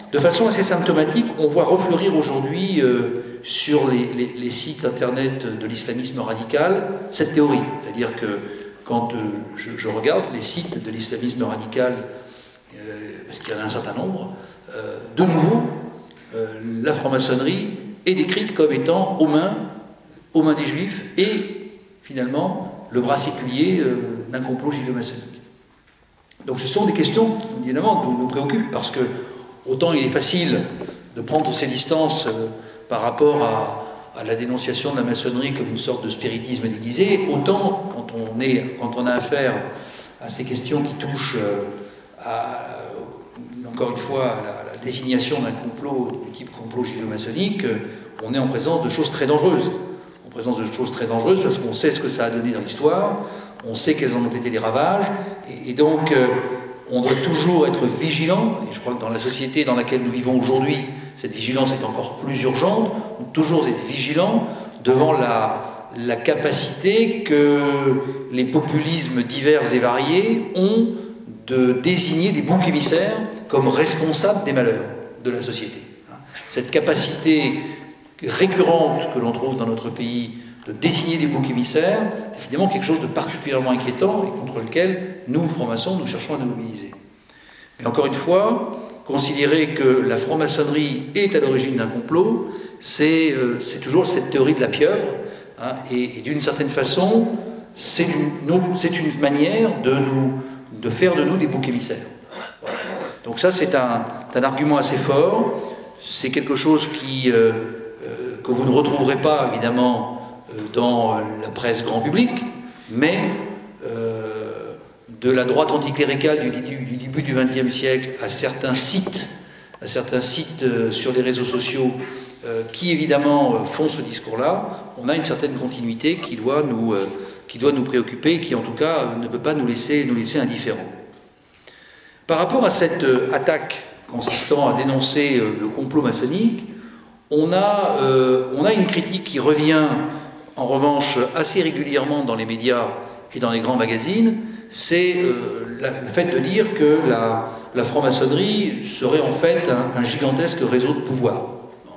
de façon assez symptomatique, on voit refleurir aujourd'hui euh, sur les, les, les sites internet de l'islamisme radical cette théorie. C'est-à-dire que quand euh, je, je regarde les sites de l'islamisme radical, euh, parce qu'il y en a un certain nombre, euh, de nouveau, euh, la franc-maçonnerie est décrite comme étant aux mains, aux mains des juifs et finalement le bras séculier euh, d'un complot judéo-maçonnique. Donc ce sont des questions qui évidemment nous, nous préoccupent parce que autant il est facile de prendre ses distances euh, par rapport à, à la dénonciation de la maçonnerie comme une sorte de spiritisme déguisé, autant quand on, est, quand on a affaire à ces questions qui touchent euh, à, encore une fois, à la, la désignation d'un complot du type complot judéo-maçonnique, euh, on est en présence de choses très dangereuses. En présence de choses très dangereuses parce qu'on sait ce que ça a donné dans l'histoire, on sait quels en ont été les ravages, et, et donc euh, on doit toujours être vigilant, et je crois que dans la société dans laquelle nous vivons aujourd'hui, cette vigilance est encore plus urgente, on doit toujours être vigilant devant la, la capacité que les populismes divers et variés ont de désigner des boucs émissaires comme responsables des malheurs de la société. Cette capacité récurrente que l'on trouve dans notre pays de désigner des boucs émissaires, c'est évidemment quelque chose de particulièrement inquiétant et contre lequel nous, francs-maçons, nous cherchons à nous mobiliser. Mais encore une fois, considérer que la franc-maçonnerie est à l'origine d'un complot, c'est euh, toujours cette théorie de la pieuvre, hein, et, et d'une certaine façon, c'est une, c'est une manière de, nous, de faire de nous des boucs émissaires. Voilà. Donc ça, c'est un, un argument assez fort, c'est quelque chose qui... Euh, que vous ne retrouverez pas, évidemment, dans la presse grand public, mais euh, de la droite anticléricale du, du, du début du vingtième siècle à certains sites, à certains sites euh, sur les réseaux sociaux euh, qui, évidemment, euh, font ce discours-là, on a une certaine continuité qui doit nous, euh, qui doit nous préoccuper et qui, en tout cas, euh, ne peut pas nous laisser, nous laisser indifférents. Par rapport à cette euh, attaque consistant à dénoncer euh, le complot maçonnique, On a, euh, on a une critique qui revient, en revanche, assez régulièrement dans les médias et dans les grands magazines, c'est euh, le fait de dire que la, la franc-maçonnerie serait en fait un, un gigantesque réseau de pouvoir.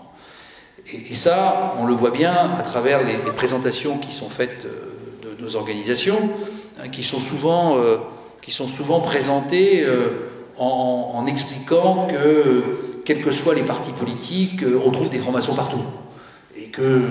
Et, et ça, on le voit bien à travers les, les présentations qui sont faites euh, de nos organisations, hein, qui sont souvent, euh, qui sont souvent présentées euh, en, en expliquant que... Euh, quels que soient les partis politiques, on trouve des francs-maçons partout. Et que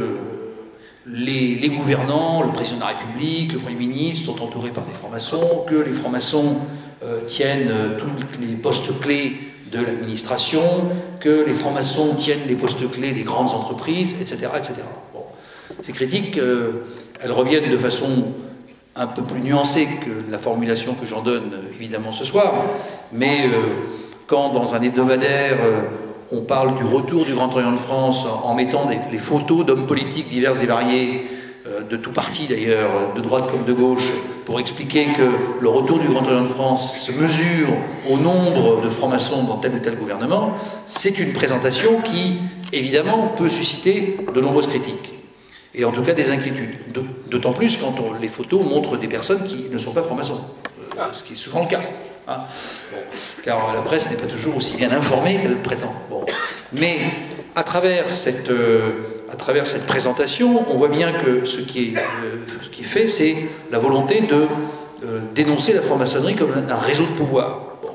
les, les gouvernants, le président de la République, le Premier ministre sont entourés par des francs-maçons, que les francs-maçons euh, tiennent tous les postes clés de l'administration, que les francs-maçons tiennent les postes clés des grandes entreprises, et cetera et cetera. Bon. Ces critiques, euh, elles reviennent de façon un peu plus nuancée que la formulation que j'en donne, évidemment, ce soir, mais... Euh, quand dans un hebdomadaire euh, on parle du retour du Grand Orient de France en, en mettant des, les photos d'hommes politiques divers et variés, euh, de tout parti d'ailleurs, de droite comme de gauche, pour expliquer que le retour du Grand Orient de France se mesure au nombre de francs-maçons dans tel ou tel gouvernement, c'est une présentation qui, évidemment, peut susciter de nombreuses critiques. Et en tout cas des inquiétudes. D'autant plus quand on, les photos montrent des personnes qui ne sont pas francs-maçons, euh, ce qui est souvent le cas. Hein, bon, car la presse n'est pas toujours aussi bien informée qu'elle prétend. Bon. Mais à travers, cette, euh, à travers cette présentation, on voit bien que ce qui est, euh, ce qui est fait, c'est la volonté de euh, dénoncer la franc-maçonnerie comme un, un réseau de pouvoir. Bon.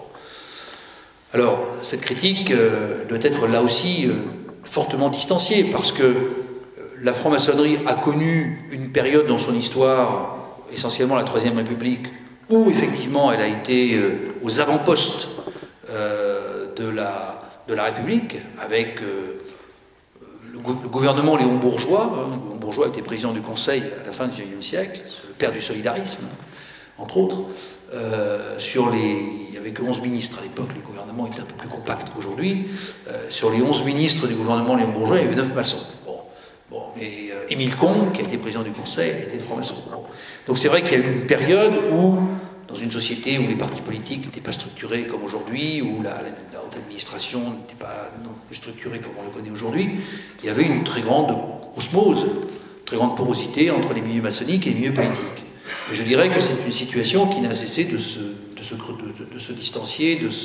Alors, cette critique euh, doit être là aussi euh, fortement distanciée, parce que euh, la franc-maçonnerie a connu une période dans son histoire, essentiellement la Troisième République, où effectivement elle a été euh, aux avant-postes euh, de, la, de la République, avec euh, le, go le gouvernement Léon Bourgeois. Hein, Léon Bourgeois était président du Conseil à la fin du dix-neuvième siècle, le père du solidarisme, entre autres. Euh, sur les, il n'y avait que onze ministres à l'époque, le gouvernement était un peu plus compact qu'aujourd'hui. Euh, sur les onze ministres du gouvernement Léon Bourgeois, il y avait neuf maçons. Bon, bon, et euh, Émile Combes, qui a été président du Conseil, était franc-maçon. Bon. Donc c'est vrai qu'il y a eu une période où, dans une société où les partis politiques n'étaient pas structurés comme aujourd'hui, où la, la, la haute administration n'était pas non plus structurée comme on le connaît aujourd'hui, il y avait une très grande osmose, une très grande porosité entre les milieux maçonniques et les milieux politiques. Mais je dirais que c'est une situation qui n'a cessé de se, de, se, de, de se distancier, de se,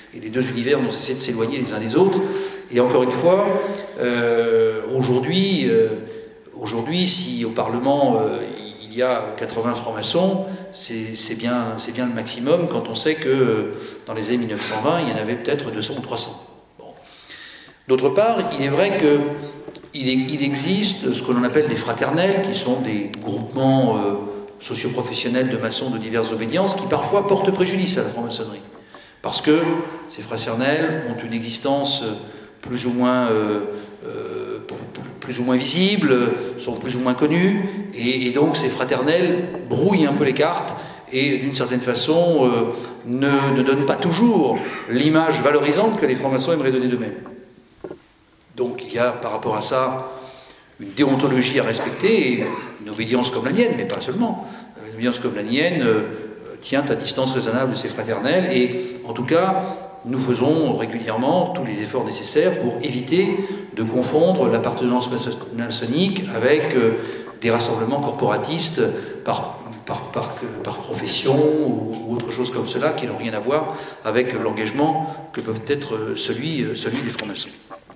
et les deux univers ont cessé de s'éloigner les uns des autres. Et encore une fois, euh, aujourd'hui, euh, aujourd'hui, si au Parlement euh, il y a quatre-vingts francs-maçons, c'est bien, c'est bien le maximum quand on sait que dans les années mille neuf cent vingt, il y en avait peut-être deux cents ou trois cents. Bon. D'autre part, il est vrai que il, est, il existe ce que l'on appelle les fraternels, qui sont des groupements euh, socio-professionnels de maçons de diverses obédiences, qui parfois portent préjudice à la franc-maçonnerie. Parce que ces fraternels ont une existence plus ou moins, euh, euh, plus ou moins visible, sont plus ou moins connus, et, et donc ces fraternels brouillent un peu les cartes, et d'une certaine façon euh, ne, ne donnent pas toujours l'image valorisante que les francs-maçons aimeraient donner d'eux-mêmes. Donc il y a par rapport à ça une déontologie à respecter, et une obédience comme la mienne, mais pas seulement. Une obédience comme la mienne euh, tient à distance raisonnable de ces fraternels, et en tout cas, nous faisons régulièrement tous les efforts nécessaires pour éviter de confondre l'appartenance maçonnique avec euh, des rassemblements corporatistes par, par, par, par profession ou, ou autre chose comme cela, qui n'ont rien à voir avec l'engagement que peut être celui, celui des francs-maçons.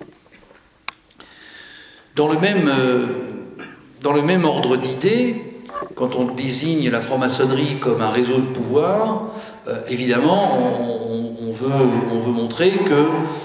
Dans le même, euh, dans le même ordre d'idées, quand on désigne la franc-maçonnerie comme un réseau de pouvoir, euh, évidemment, on, on, veut, on veut montrer que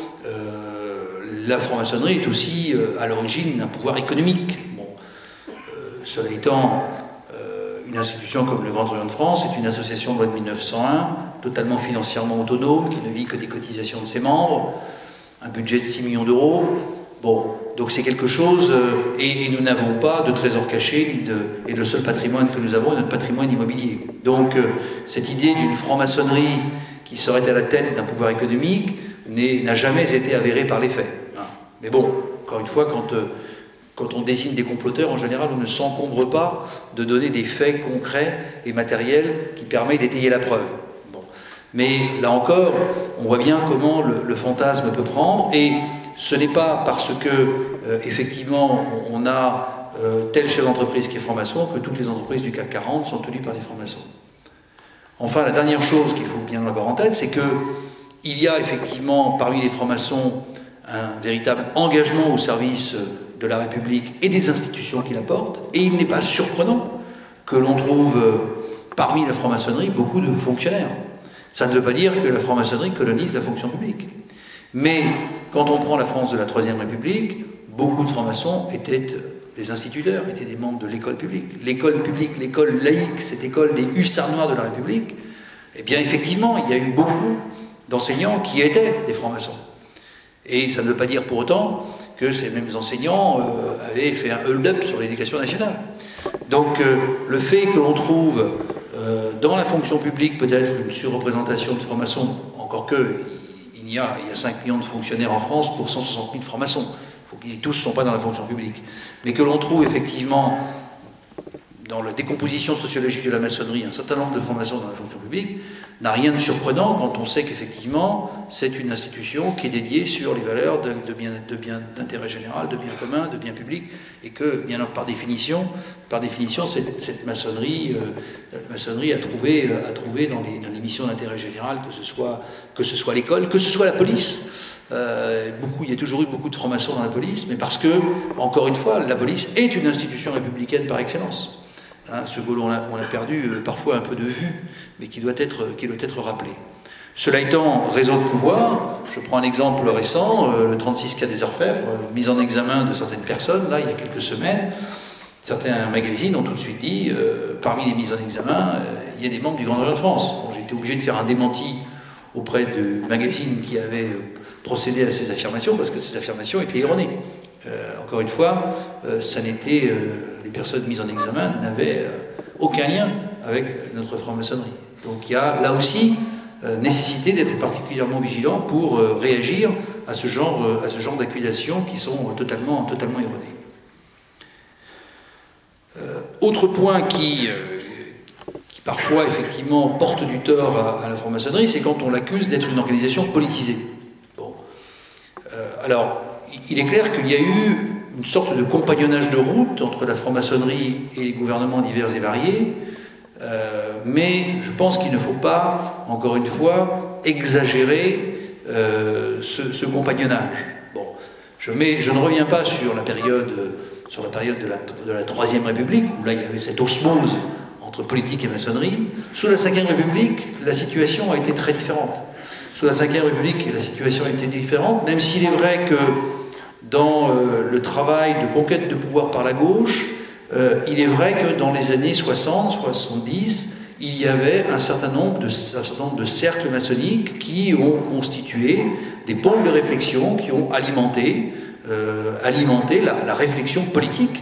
euh, la franc-maçonnerie est aussi euh, à l'origine d'un pouvoir économique. Bon, euh, cela étant, euh, une institution comme le Grand Orient de France est une association de loi de mille neuf cent un, totalement financièrement autonome, qui ne vit que des cotisations de ses membres, un budget de six millions d'euros. Bon, donc c'est quelque chose, euh, et, et nous n'avons pas de trésor caché, ni de, et le seul patrimoine que nous avons est notre patrimoine immobilier. Donc euh, cette idée d'une franc-maçonnerie qui serait à la tête d'un pouvoir économique n'a jamais été avérée par les faits. Hein. Mais bon, encore une fois, quand, euh, quand on désigne des comploteurs, en général, on ne s'encombre pas de donner des faits concrets et matériels qui permettent d'étayer la preuve. Bon. Mais là encore, on voit bien comment le, le fantasme peut prendre, et ce n'est pas parce que, euh, effectivement, on a euh, tel chef d'entreprise qui est franc-maçon que toutes les entreprises du C A C quarante sont tenues par des francs-maçons. Enfin, la dernière chose qu'il faut bien avoir en tête, c'est qu'il y a effectivement, parmi les francs-maçons, un véritable engagement au service de la République et des institutions qui la portent, et il n'est pas surprenant que l'on trouve euh, parmi la franc-maçonnerie beaucoup de fonctionnaires. Ça ne veut pas dire que la franc-maçonnerie colonise la fonction publique. Mais quand on prend la France de la Troisième République, beaucoup de francs-maçons étaient des instituteurs, étaient des membres de l'école publique. L'école publique, l'école laïque, cette école des hussards noirs de la République, eh bien effectivement, il y a eu beaucoup d'enseignants qui étaient des francs-maçons. Et ça ne veut pas dire pour autant que ces mêmes enseignants euh, avaient fait un hold-up sur l'éducation nationale. Donc euh, le fait que l'on trouve euh, dans la fonction publique peut-être une surreprésentation de francs-maçons, encore que Il y, a, il y a cinq millions de fonctionnaires en France pour cent soixante mille francs-maçons. Tous ne sont pas dans la fonction publique. Mais que l'on trouve effectivement, dans la décomposition sociologique de la maçonnerie, un certain nombre de francs-maçons dans la fonction publique, n'a rien de surprenant quand on sait qu'effectivement, c'est une institution qui est dédiée sur les valeurs de, de bien, de bien, d'intérêt général, de bien commun, de bien public, et que, bien par définition, par définition cette, cette maçonnerie, euh, la maçonnerie a trouvé, a trouvé dans, les, dans les missions d'intérêt général, que ce soit, que ce soit l'école, que ce soit la police. Euh, beaucoup, il y a toujours eu beaucoup de francs-maçons dans la police, mais parce que, encore une fois, la police est une institution républicaine par excellence. Hein, ce que l'on a, on a perdu euh, parfois un peu de vue, mais qui doit être, qui doit être rappelé. Cela étant, réseau de pouvoir, je prends un exemple récent, euh, le trente-six cas des Orfèvres, euh, mise en examen de certaines personnes, là, il y a quelques semaines. Certains magazines ont tout de suite dit, euh, parmi les mises en examen, euh, il y a des membres du Grand Orient de France. Bon, j'ai été obligé de faire un démenti auprès de magazines qui avaient euh, procédé à ces affirmations, parce que ces affirmations étaient erronées. Euh, encore une fois, euh, ça n'était, euh, les personnes mises en examen n'avaient euh, aucun lien avec notre franc-maçonnerie. Donc il y a là aussi euh, nécessité d'être particulièrement vigilant pour euh, réagir à ce genre, euh, à ce genre d'accusations qui sont euh, totalement, totalement erronées. Euh, autre point qui, euh, qui parfois effectivement porte du tort à, à la franc-maçonnerie, c'est quand on l'accuse d'être une organisation politisée. Bon. Euh, alors, il est clair qu'il y a eu une sorte de compagnonnage de route entre la franc-maçonnerie et les gouvernements divers et variés, euh, mais je pense qu'il ne faut pas, encore une fois, exagérer euh, ce, ce compagnonnage. Bon, je, mets, je ne reviens pas sur la période, sur la période de la, de la Troisième République, où là il y avait cette osmose entre politique et maçonnerie. Sous la Cinquième République, la situation a été très différente. Sous la Cinquième République, la situation a été différente, même s'il est vrai que dans euh, le travail de conquête de pouvoir par la gauche, euh, il est vrai que dans les années soixante, soixante-dix, il y avait un certain nombre de, un certain nombre de cercles maçonniques qui ont constitué des pôles de réflexion, qui ont alimenté, euh, alimenté la, la réflexion politique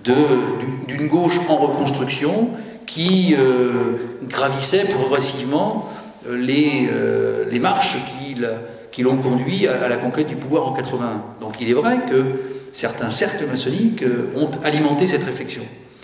d'une gauche en reconstruction qui euh, gravissait progressivement les, euh, les marches qui, qui l'ont conduit à, à la conquête du pouvoir en quatre-vingt-un. Donc il est vrai que certains cercles maçonniques euh, ont alimenté cette réflexion.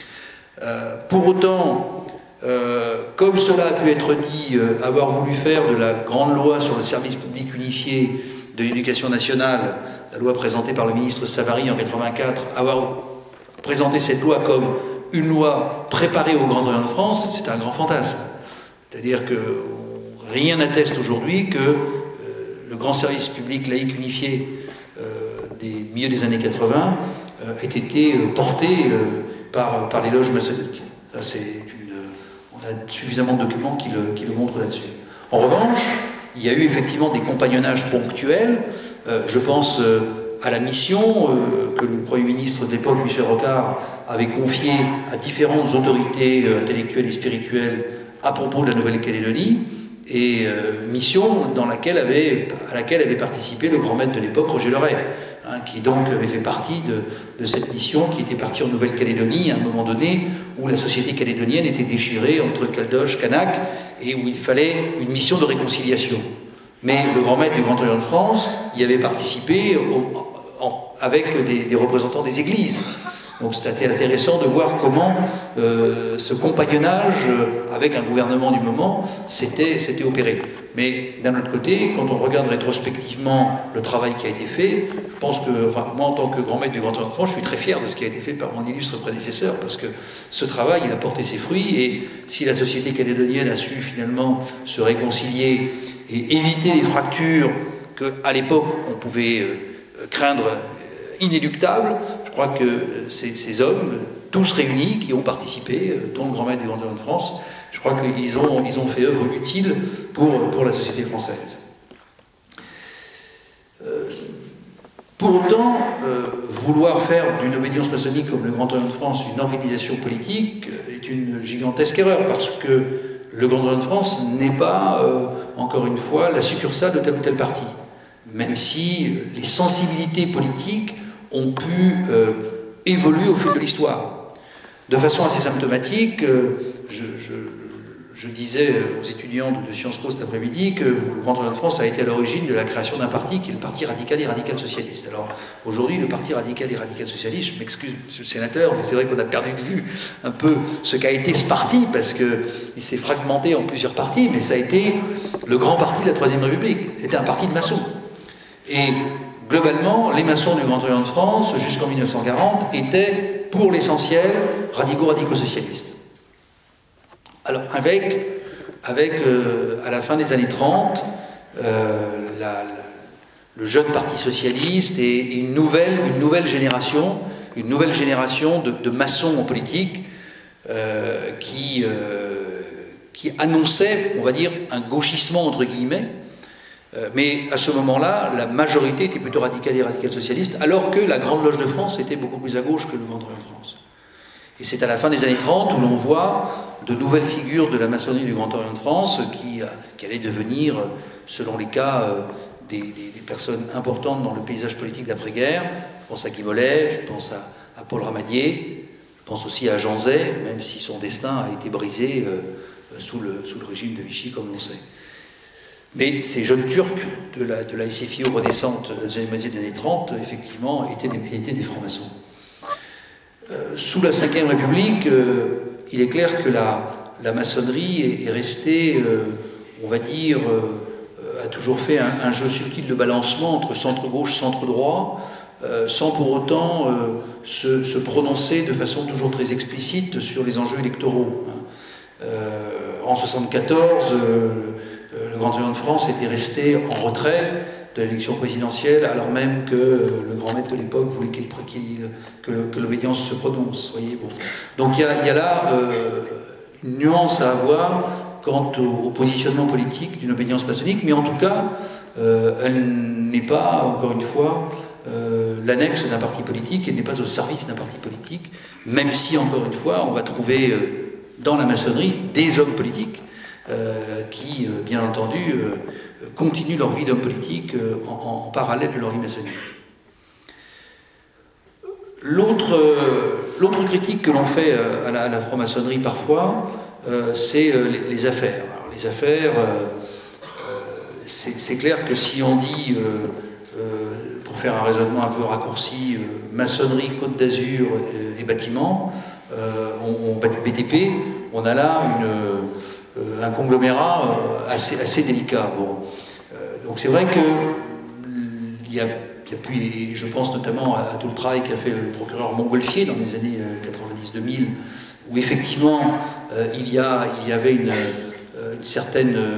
Euh, pour autant, euh, comme cela a pu être dit, euh, avoir voulu faire de la grande loi sur le service public unifié de l'éducation nationale, la loi présentée par le ministre Savary en quatre-vingt-quatre, avoir présenté cette loi comme une loi préparée au Grand Orient de France, c'est un grand fantasme. C'est-à-dire que rien n'atteste aujourd'hui que euh, le grand service public laïque unifié euh, des milieux des années quatre-vingt euh, ait été euh, porté euh, par, par les loges maçonniques. Ça, c'est une, on a suffisamment de documents qui le, qui le montrent là-dessus. En revanche, il y a eu effectivement des compagnonnages ponctuels. Euh, je pense euh, à la mission euh, que le Premier ministre de l'époque, Michel Rocard, avait confiée à différentes autorités euh, intellectuelles et spirituelles à propos de la Nouvelle-Calédonie, et euh, mission dans laquelle avait, à laquelle avait participé le grand maître de l'époque, Roger Leray, hein, qui donc avait fait partie de, de cette mission, qui était partie en Nouvelle-Calédonie à un moment donné où la société calédonienne était déchirée entre Caldoche, Kanak, et où il fallait une mission de réconciliation. Mais le grand maître du Grand Orient de France y avait participé au, en, avec des, des représentants des églises. Donc c'était intéressant de voir comment euh, ce compagnonnage euh, avec un gouvernement du moment s'était opéré. Mais d'un autre côté, quand on regarde rétrospectivement le travail qui a été fait, je pense que, enfin, moi en tant que grand maître du Grand Orient de France, je suis très fier de ce qui a été fait par mon illustre prédécesseur, parce que ce travail, il a porté ses fruits, et si la société calédonienne a su finalement se réconcilier et éviter les fractures qu'à l'époque on pouvait euh, craindre inéluctable, je crois que ces, ces hommes, tous réunis, qui ont participé, dont le grand maître du Grand Orient de France, je crois qu'ils ont, ils ont fait œuvre utile pour, pour la société française. Euh, pour autant, euh, vouloir faire d'une obédience maçonnique comme le Grand Orient de France une organisation politique est une gigantesque erreur, parce que le Grand Orient de France n'est pas, euh, encore une fois, la succursale de tel ou tel parti, même si les sensibilités politiques ont pu euh, évoluer au fil de l'histoire. De façon assez symptomatique, euh, je, je, je disais aux étudiants de, de Sciences Po cet après-midi que le Grand Orient de France a été à l'origine de la création d'un parti qui est le Parti radical et radical socialiste. Alors aujourd'hui, le Parti radical et radical socialiste, je m'excuse, monsieur le sénateur, mais c'est vrai qu'on a perdu de vue un peu ce qu'a été ce parti, parce qu'il s'est fragmenté en plusieurs partis, mais ça a été le grand parti de la Troisième République. C'était un parti de maçons. Et globalement, les maçons du Grand Orient de France, jusqu'en mille neuf cent quarante, étaient, pour l'essentiel, radicaux-radicaux-socialistes. Alors, avec, avec euh, à la fin des années trente, euh, la, la, le jeune Parti socialiste et, et une, nouvelle, une nouvelle génération, une nouvelle génération de, de maçons en politique euh, qui, euh, qui annonçait, on va dire, un gauchissement entre guillemets. Mais à ce moment-là, la majorité était plutôt radicale et radicale socialiste, alors que la Grande Loge de France était beaucoup plus à gauche que le Grand Orient de France. Et c'est à la fin des années trente où l'on voit de nouvelles figures de la maçonnerie du Grand Orient de France qui, qui allaient devenir, selon les cas, des, des, des personnes importantes dans le paysage politique d'après-guerre. Je pense à Guy Mollet, je pense à, à Paul Ramadier, je pense aussi à Jean Zay, même si son destin a été brisé euh, sous, le, sous le régime de Vichy, comme l'on sait. Mais ces jeunes Turcs de la, de la S F I O renaissante dans les années trente, effectivement, étaient des, étaient des francs-maçons. Euh, sous la Cinquième République, euh, il est clair que la, la maçonnerie est, est restée, euh, on va dire, euh, a toujours fait un, un jeu subtil de balancement entre centre-gauche, centre-droit, euh, sans pour autant euh, se, se prononcer de façon toujours très explicite sur les enjeux électoraux. Hein. Euh, en soixante-quatorze, euh, le Grand Orient de France était resté en retrait de l'élection présidentielle, alors même que le grand maître de l'époque voulait qu'il, qu'il, que, le, que l'obédience se prononce. Voyez, bon. Donc il y a, il y a là euh, une nuance à avoir quant au, au positionnement politique d'une obédience maçonnique, mais en tout cas, euh, elle n'est pas, encore une fois, euh, l'annexe d'un parti politique, elle n'est pas au service d'un parti politique, même si, encore une fois, on va trouver euh, dans la maçonnerie des hommes politiques euh, qui, euh, bien entendu, euh, continuent leur vie d'homme politique euh, en, en parallèle de leur vie maçonnique. L'autre, euh, l'autre critique que l'on fait euh, à, la, à la franc-maçonnerie parfois, euh, c'est euh, les, les affaires. Alors, les affaires, euh, euh, c'est, c'est clair que si on dit, euh, euh, pour faire un raisonnement un peu raccourci, euh, maçonnerie, Côte d'Azur et, et bâtiment, euh, on, on, B T P, on a là une... Euh, un conglomérat euh, assez, assez délicat. Bon. Euh, donc c'est vrai que il y a, il y a pu, je pense notamment à, à tout le travail qu'a fait le procureur Montgolfier dans les années euh, quatre-vingt-dix deux mille, où effectivement euh, il, y a, il y avait une, euh, une certaine euh,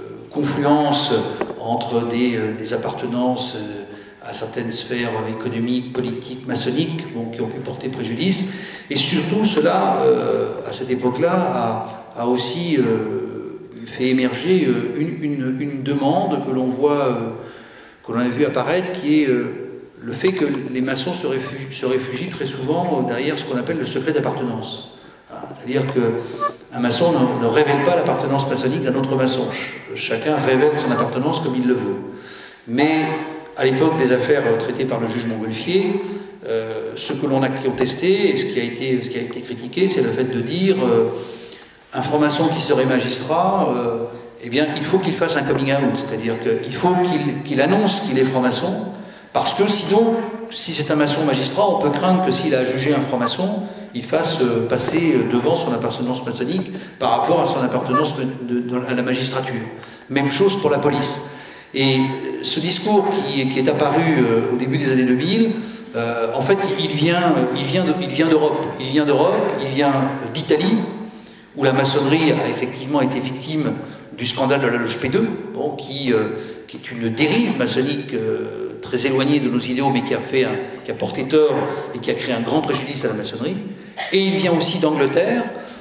confluence entre des, euh, des appartenances euh, à certaines sphères économiques, politiques, maçonniques, bon, qui ont pu porter préjudice. Et surtout, cela, euh, à cette époque-là, a a aussi euh, fait émerger euh, une, une, une demande que l'on voit, euh, que l'on a vu apparaître, qui est euh, le fait que les maçons se réfugient, se réfugient très souvent derrière ce qu'on appelle le secret d'appartenance. C'est-à-dire qu'un maçon ne, ne révèle pas l'appartenance maçonnique d'un autre maçon. Chacun révèle son appartenance comme il le veut. Mais à l'époque des affaires traitées par le juge Montgolfier, euh, ce que l'on a contesté et ce qui a été, ce qui a été critiqué, c'est le fait de dire... Euh, un franc-maçon qui serait magistrat, euh, eh bien, il faut qu'il fasse un coming out, c'est-à-dire qu'il faut qu'il, qu'il annonce qu'il est franc-maçon, parce que sinon, si c'est un maçon magistrat, on peut craindre que s'il a jugé un franc-maçon, il fasse euh, passer devant son appartenance maçonnique par rapport à son appartenance de, de, à la magistrature. Même chose pour la police. Et ce discours qui, qui est apparu euh, au début des années deux mille, euh, en fait, il vient, il vient, de, il vient d'Europe. Il vient d'Europe, il vient d'Italie, où la maçonnerie a effectivement été victime du scandale de la loge P deux, bon, qui, euh, qui est une dérive maçonnique euh, très éloignée de nos idéaux, mais qui a, fait un, qui a porté tort et qui a créé un grand préjudice à la maçonnerie. Et il vient aussi d'Angleterre,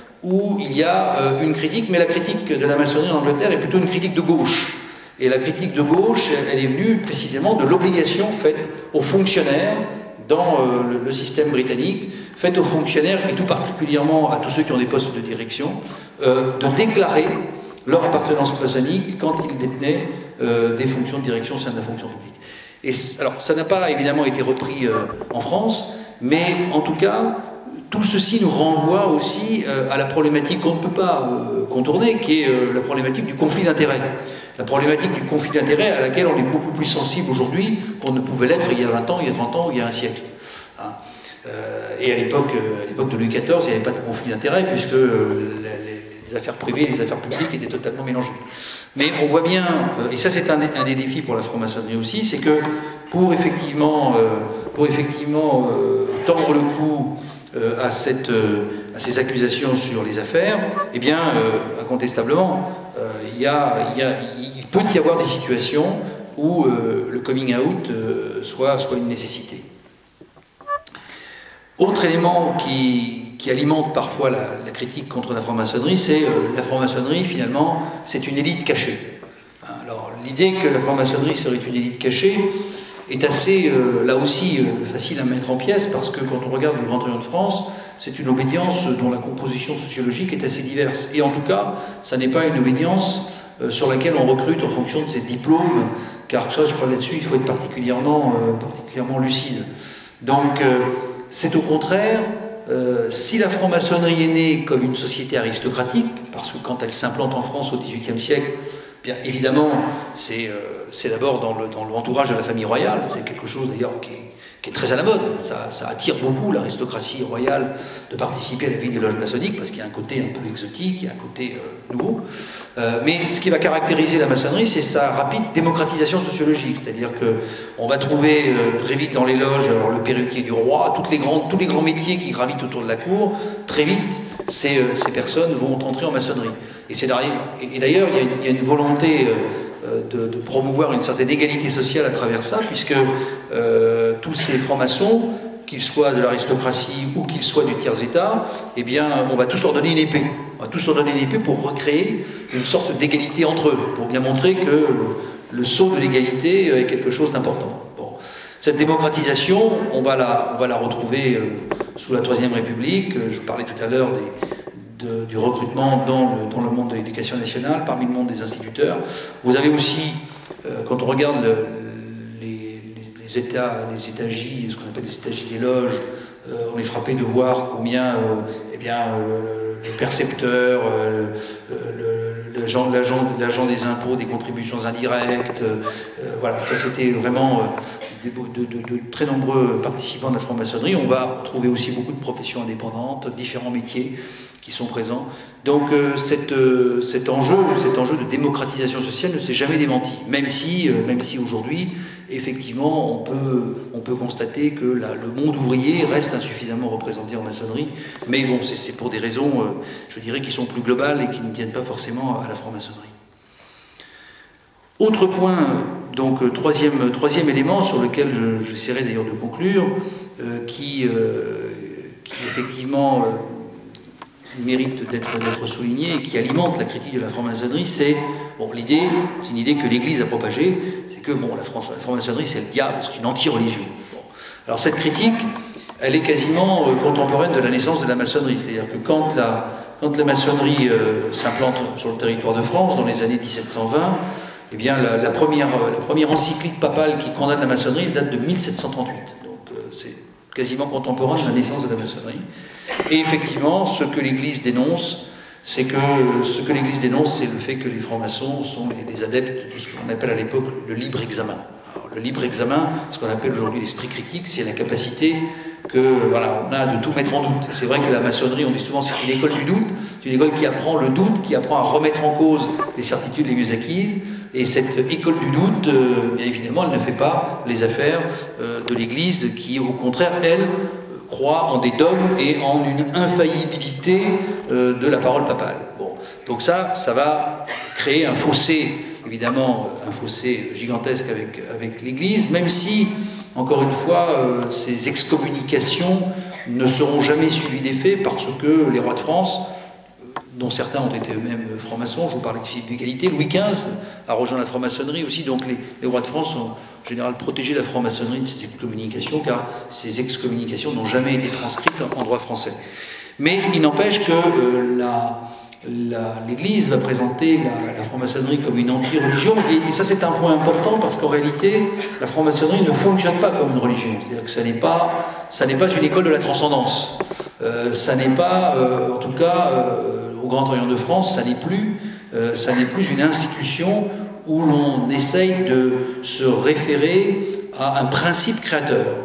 où il y a euh, une critique, mais la critique de la maçonnerie en Angleterre est plutôt une critique de gauche. Et la critique de gauche, elle est venue précisément de l'obligation faite aux fonctionnaires dans euh, le, le système britannique, faite aux fonctionnaires, et tout particulièrement à tous ceux qui ont des postes de direction, euh, de déclarer leur appartenance maçonnique quand ils détenaient euh, des fonctions de direction au sein de la fonction publique. Et alors, ça n'a pas évidemment été repris euh, en France, mais en tout cas, tout ceci nous renvoie aussi euh, à la problématique qu'on ne peut pas euh, contourner, qui est euh, la problématique du conflit d'intérêts. La problématique du conflit d'intérêts à laquelle on est beaucoup plus sensible aujourd'hui qu'on ne pouvait l'être il y a vingt ans, il y a trente ans, il y a un siècle. Hein. Euh, et à l'époque, euh, à l'époque de Louis quatorze, il n'y avait pas de conflit d'intérêts, puisque euh, les, les affaires privées et les affaires publiques étaient totalement mélangées. Mais on voit bien, euh, et ça c'est un, un des défis pour la franc-maçonnerie aussi, c'est que pour effectivement, euh, pour effectivement euh, tordre le cou euh, à, cette, euh, à ces accusations sur les affaires, eh bien, euh, incontestablement, euh, il, y a, il, y a, il peut y avoir des situations où euh, le coming out euh, soit, soit une nécessité. Autre élément qui, qui alimente parfois la, la critique contre la franc-maçonnerie, c'est euh, la franc-maçonnerie, finalement, c'est une élite cachée. Alors, l'idée que la franc-maçonnerie serait une élite cachée est assez, euh, là aussi, euh, facile à mettre en pièces, parce que quand on regarde le Grand Orient de France, c'est une obédience dont la composition sociologique est assez diverse. Et en tout cas, ça n'est pas une obédience euh, sur laquelle on recrute en fonction de ses diplômes, car ça, je crois là-dessus, il faut être particulièrement, euh, particulièrement lucide. Donc, euh, c'est au contraire, euh, si la franc-maçonnerie est née comme une société aristocratique, parce que quand elle s'implante en France au dix-huitième siècle, bien évidemment, c'est euh, d'abord dans le, dans l'entourage de la famille royale, c'est quelque chose d'ailleurs qui est, qui est très à la mode, ça, ça attire beaucoup l'aristocratie royale de participer à la vie des loges maçonniques, parce qu'il y a un côté un peu exotique, il y a un côté euh, nouveau. Euh, mais ce qui va caractériser la maçonnerie, c'est sa rapide démocratisation sociologique, c'est-à-dire qu'on va trouver euh, très vite dans les loges alors, le perruquier du roi, toutes les grandes, tous les grands métiers qui gravitent autour de la cour, très vite, ces, ces personnes vont entrer en maçonnerie. Et, et d'ailleurs, il, il y a une volonté euh, de, de promouvoir une certaine égalité sociale à travers ça, puisque euh, tous ces francs-maçons, qu'ils soient de l'aristocratie ou qu'ils soient du tiers-état, eh bien, on va tous leur donner une épée. On va tous leur donner une épée pour recréer une sorte d'égalité entre eux, pour bien montrer que le, le saut de l'égalité est quelque chose d'important. Bon. Cette démocratisation, on va la, on va la retrouver euh, sous la Troisième République. Je vous parlais tout à l'heure de, du recrutement dans le, dans le monde de l'éducation nationale, parmi le monde des instituteurs. Vous avez aussi, euh, quand on regarde le, les États, les États J, ce qu'on appelle les États J des loges, euh, on est frappé de voir combien euh, eh bien, euh, le percepteur, euh, l'agent le, des impôts, des contributions indirectes, euh, voilà, ça c'était vraiment euh, de, de, de, de très nombreux participants de la franc-maçonnerie. On va trouver aussi beaucoup de professions indépendantes, différents métiers qui sont présents. Donc euh, cette, euh, cet, enjeu, cet enjeu de démocratisation sociale ne s'est jamais démenti, même si, euh, même si aujourd'hui, effectivement, on peut, on peut constater que la, le monde ouvrier reste insuffisamment représenté en maçonnerie, mais bon, c'est pour des raisons, euh, je dirais, qui sont plus globales et qui ne tiennent pas forcément à la franc-maçonnerie. Autre point, donc euh, troisième, troisième élément sur lequel j'essaierai d'ailleurs de conclure, euh, qui, euh, qui effectivement euh, mérite d'être souligné et qui alimente la critique de la franc-maçonnerie, c'est, bon, l'idée, c'est une idée que l'Église a propagée, c'est que, bon, la franc-maçonnerie, c'est le diable, c'est une anti-religion. Bon. Alors cette critique, elle est quasiment euh, contemporaine de la naissance de la maçonnerie, c'est-à-dire que quand la, quand la maçonnerie euh, s'implante sur le territoire de France, dans les années mille sept cent vingt, eh bien, la, la, première, la première encyclique papale qui condamne la maçonnerie date de mille sept cent trente-huit. Donc euh, c'est quasiment contemporain de la naissance de la maçonnerie. Et effectivement, ce que l'Église dénonce, c'est que ce que l'Église dénonce, c'est le fait que les francs-maçons sont les, les adeptes de ce qu'on appelle à l'époque le libre examen. Alors, le libre examen, ce qu'on appelle aujourd'hui l'esprit critique, c'est la capacité que voilà, on a de tout mettre en doute. C'est vrai que la maçonnerie, on dit souvent, c'est une école du doute, c'est une école qui apprend le doute, qui apprend à remettre en cause les certitudes les mieux acquises. Et cette école du doute, euh, bien évidemment, elle ne fait pas les affaires euh, de l'Église, qui, au contraire, elle, croit en des dogmes et en une infaillibilité euh, de la parole papale. Bon. Donc ça, ça va créer un fossé, évidemment, un fossé gigantesque avec, avec l'Église, même si, encore une fois, euh, ces excommunications ne seront jamais suivies d'effet parce que les rois de France, dont certains ont été eux-mêmes francs-maçons, je vous parlais de Philippe d'Égalité, Louis quinze a rejoint la franc-maçonnerie aussi, donc les, les rois de France ont en général protégé la franc-maçonnerie de ces excommunications, car ces excommunications n'ont jamais été transcrites en droit français. Mais il n'empêche que euh, l'Église va présenter la, la franc-maçonnerie comme une anti-religion, et, et ça c'est un point important, parce qu'en réalité, la franc-maçonnerie ne fonctionne pas comme une religion, c'est-à-dire que ça n'est pas, ça n'est pas une école de la transcendance, euh, ça n'est pas, euh, en tout cas, euh, au Grand Orient de France, ça n'est plus, euh, ça n'est plus une institution où l'on essaye de se référer à un principe créateur.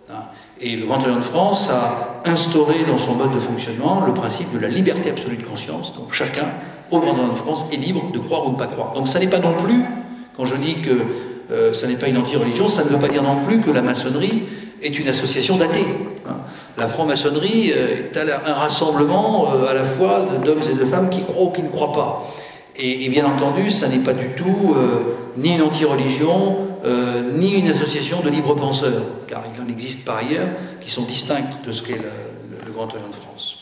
Et le Grand Orient de France a instauré dans son mode de fonctionnement le principe de la liberté absolue de conscience. Donc chacun, au Grand Orient de France, est libre de croire ou de ne pas croire. Donc ça n'est pas non plus, quand je dis que euh, ça n'est pas une anti-religion, ça ne veut pas dire non plus que la maçonnerie est une association d'athées. Hein. La franc-maçonnerie est un rassemblement euh, à la fois d'hommes et de femmes qui croient ou qui ne croient pas. Et, et bien entendu, ça n'est pas du tout euh, ni une anti-religion, euh, ni une association de libres penseurs, car il en existe par ailleurs qui sont distinctes de ce qu'est le, le, le Grand Orient de France.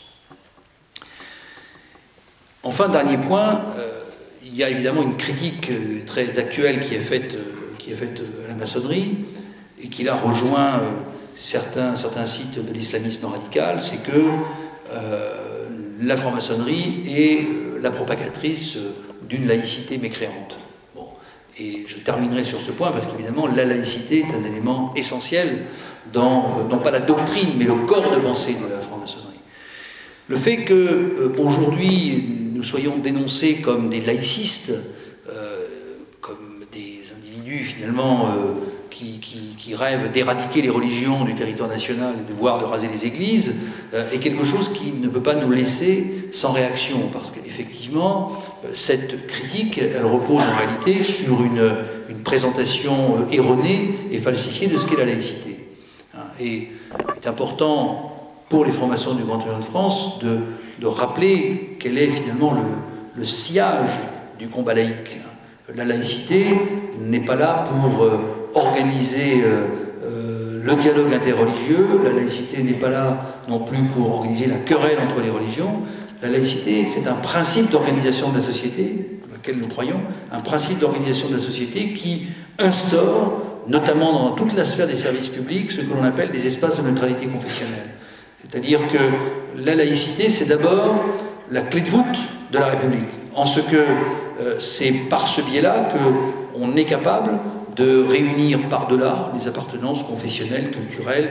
Enfin, dernier point, euh, il y a évidemment une critique euh, très actuelle qui est faite, euh, qui est faite à la maçonnerie, et qui là rejoint euh, certains, certains sites de l'islamisme radical, c'est que euh, la franc-maçonnerie est euh, la propagatrice euh, d'une laïcité mécréante. Bon. Et je terminerai sur ce point parce qu'évidemment la laïcité est un élément essentiel dans, euh, non pas la doctrine, mais le corps de pensée de la franc-maçonnerie. Le fait qu'aujourd'hui nous soyons dénoncés comme des laïcistes, euh, comme des individus finalement euh, qui, qui, qui rêvent d'éradiquer les religions du territoire national et de voire de raser les églises, euh, est quelque chose qui ne peut pas nous laisser sans réaction, parce qu'effectivement, euh, cette critique, elle repose en réalité sur une, une présentation euh, erronée et falsifiée de ce qu'est la laïcité. Hein, et il est important pour les francs-maçons du Grand Orient de France de, de rappeler quel est finalement le, le sillage du combat laïque. La laïcité n'est pas là pour euh, organiser euh, euh, le dialogue interreligieux, la laïcité n'est pas là non plus pour organiser la querelle entre les religions. La laïcité, c'est un principe d'organisation de la société, dans lequel nous croyons, un principe d'organisation de la société qui instaure, notamment dans toute la sphère des services publics, ce que l'on appelle des espaces de neutralité confessionnelle. C'est-à-dire que la laïcité, c'est d'abord la clé de voûte de la République, en ce que euh, c'est par ce biais-là qu'on est capable de réunir par-delà les appartenances confessionnelles, culturelles,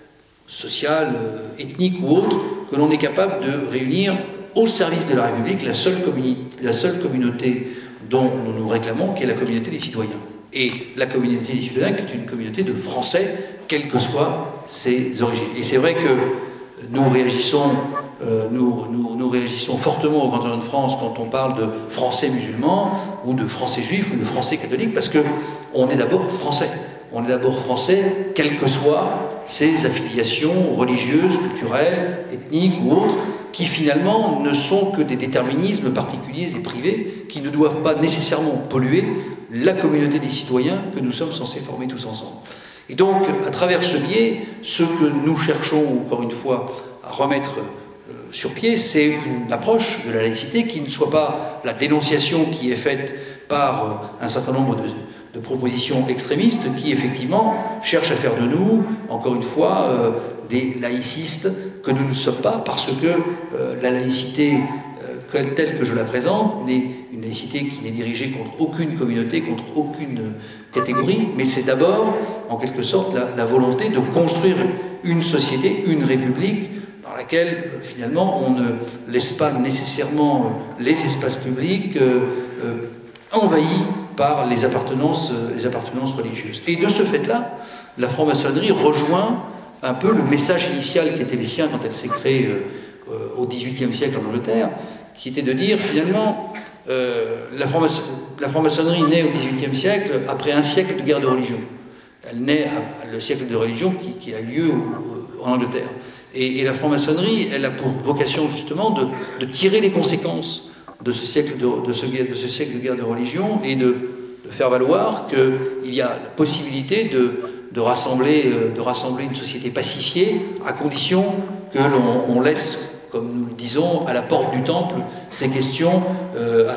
sociales, euh, ethniques ou autres, que l'on est capable de réunir au service de la République la seule, la seule communauté dont nous nous réclamons, qui est la communauté des citoyens. Et la communauté des citoyens qui est une communauté de Français, quelles que soient ses origines. Et c'est vrai que nous réagissons, euh, nous, nous, nous réagissons fortement au Grand Orient de France quand on parle de Français musulmans, ou de Français juifs, ou de Français catholiques, parce qu'on est d'abord Français. On est d'abord Français, quelles que soient ses affiliations religieuses, culturelles, ethniques ou autres, qui finalement ne sont que des déterminismes particuliers et privés, qui ne doivent pas nécessairement polluer la communauté des citoyens que nous sommes censés former tous ensemble. Et donc, à travers ce biais, ce que nous cherchons, encore une fois, à remettre euh, sur pied, c'est une approche de la laïcité qui ne soit pas la dénonciation qui est faite par euh, un certain nombre de, de propositions extrémistes qui, effectivement, cherchent à faire de nous, encore une fois, euh, des laïcistes que nous ne sommes pas, parce que euh, la laïcité euh, telle que je la présente n'est une laïcité qui n'est dirigée contre aucune communauté, contre aucune catégorie, mais c'est d'abord, en quelque sorte, la, la volonté de construire une société, une république, dans laquelle, euh, finalement, on ne laisse pas nécessairement euh, les espaces publics euh, euh, envahis par les appartenances, euh, les appartenances religieuses. Et de ce fait-là, la franc-maçonnerie rejoint un peu le message initial qui était le sien quand elle s'est créée euh, euh, au dixhuitième siècle en Angleterre, qui était de dire, finalement, euh, la franc-maçonnerie naît au dixhuitième siècle après un siècle de guerre de religion. Elle naît à, à le siècle de religion qui, qui a lieu au, en Angleterre. Et, et la franc-maçonnerie, elle a pour vocation justement de, de tirer les conséquences de ce, siècle de, de, ce, de ce siècle de guerre de religion et de, de faire valoir qu'il y a la possibilité de, de, rassembler, de rassembler une société pacifiée à condition que l'on laisse, comme nous le disons, à la porte du temple, ces questions euh,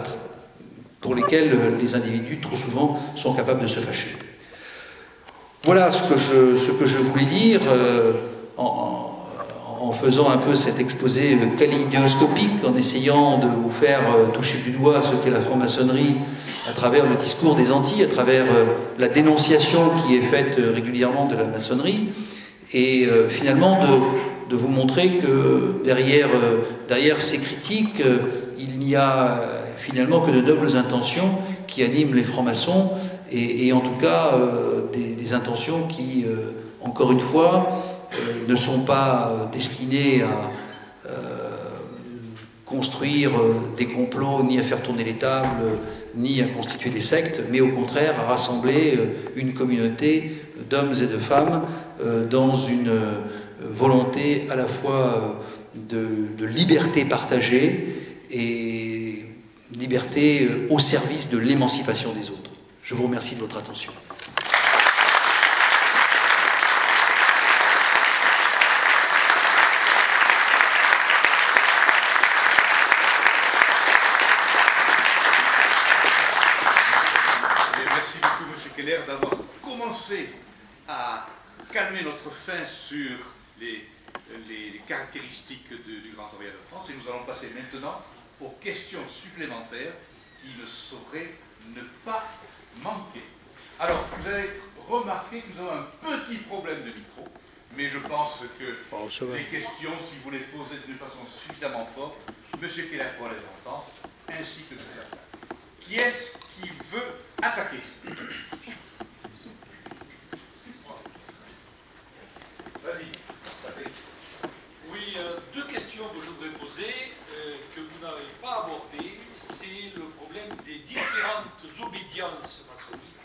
pour lesquelles les individus, trop souvent, sont capables de se fâcher. Voilà ce que je, ce que je voulais dire euh, en, en faisant un peu cet exposé kaléidoscopique, en essayant de vous faire euh, toucher du doigt ce qu'est la franc-maçonnerie à travers le discours des Antilles, à travers euh, la dénonciation qui est faite euh, régulièrement de la maçonnerie, et euh, finalement de, de vous montrer que derrière, euh, derrière ces critiques, euh, il n'y a euh, finalement que de nobles intentions qui animent les francs-maçons, et, et en tout cas euh, des, des intentions qui, euh, encore une fois, euh, ne sont pas euh, destinées à euh, construire euh, des complots, ni à faire tourner les tables, euh, ni à constituer des sectes, mais au contraire à rassembler euh, une communauté d'hommes et de femmes euh, dans une euh, volonté à la fois de, de liberté partagée et liberté euh, au service de l'émancipation des autres. Je vous remercie de votre attention. Merci beaucoup, M. Keller, d'avoir commencé à calmer notre faim sur les, les caractéristiques de, du Grand Orient de France, et nous allons passer maintenant aux questions supplémentaires qui ne sauraient ne pas manquer. Alors, vous avez remarqué que nous avons un petit problème de micro, mais je pense que oh, les questions, si vous les posez de façon suffisamment forte, M. Keller pourra les entendre, ainsi que M. Lassalle. Qui est-ce qui veut attaquer? Vas-y. Oui, euh, deux questions que je voudrais poser, euh, que vous n'avez pas abordées. C'est le problème des différentes obédiences maçonniques.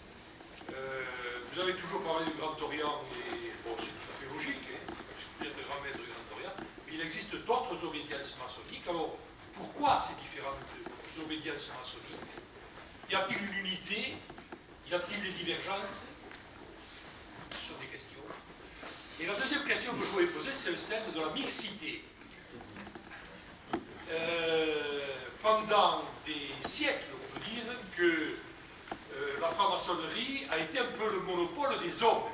Euh, vous avez toujours parlé du Grand Orient, et bon, c'est tout à fait logique. Hein, parce qu'il y a de quoi ces différentes obédiences maçonniques? Y a-t-il une unité? Y a-t-il des divergences? Ce sont des questions. Et la deuxième question que je voulais poser, c'est celle de la mixité. Euh, pendant des siècles, on peut dire que euh, la franc-maçonnerie a été un peu le monopole des hommes.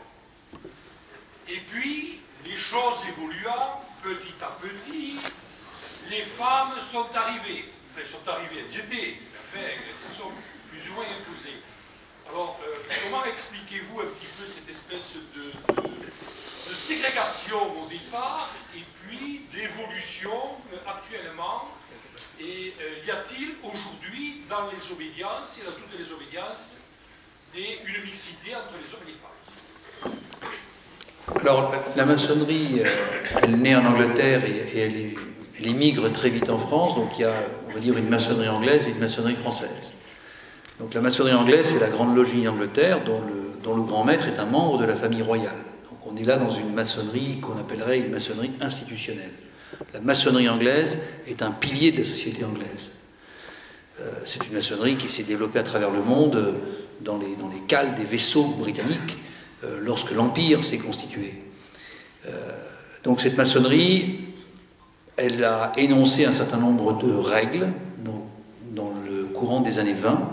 Et puis, les choses évoluant, petit à petit, les femmes sont arrivées. Enfin, sont arrivées, elles étaient, enfin, elles sont plus ou moins imposées. Alors, euh, comment expliquez-vous un petit peu cette espèce de, de, de ségrégation au départ, et puis d'évolution euh, actuellement? Et euh, y a-t-il aujourd'hui, dans les obédiences, et dans toutes les obédiences, des, une mixité entre les hommes et les femmes? Alors, la maçonnerie, euh, elle naît en Angleterre et, et elle, est, elle émigre très vite en France. Donc, il y a, on va dire, une maçonnerie anglaise et une maçonnerie française. Donc, la maçonnerie anglaise, c'est la grande logie d'Angleterre, dont le, dont le grand maître est un membre de la famille royale. Donc, on est là dans une maçonnerie qu'on appellerait une maçonnerie institutionnelle. La maçonnerie anglaise est un pilier de la société anglaise. Euh, c'est une maçonnerie qui s'est développée à travers le monde, euh, dans les, dans les cales des vaisseaux britanniques, euh, lorsque l'Empire s'est constitué. Euh, donc cette maçonnerie, elle a énoncé un certain nombre de règles dans, dans le courant des années vingt.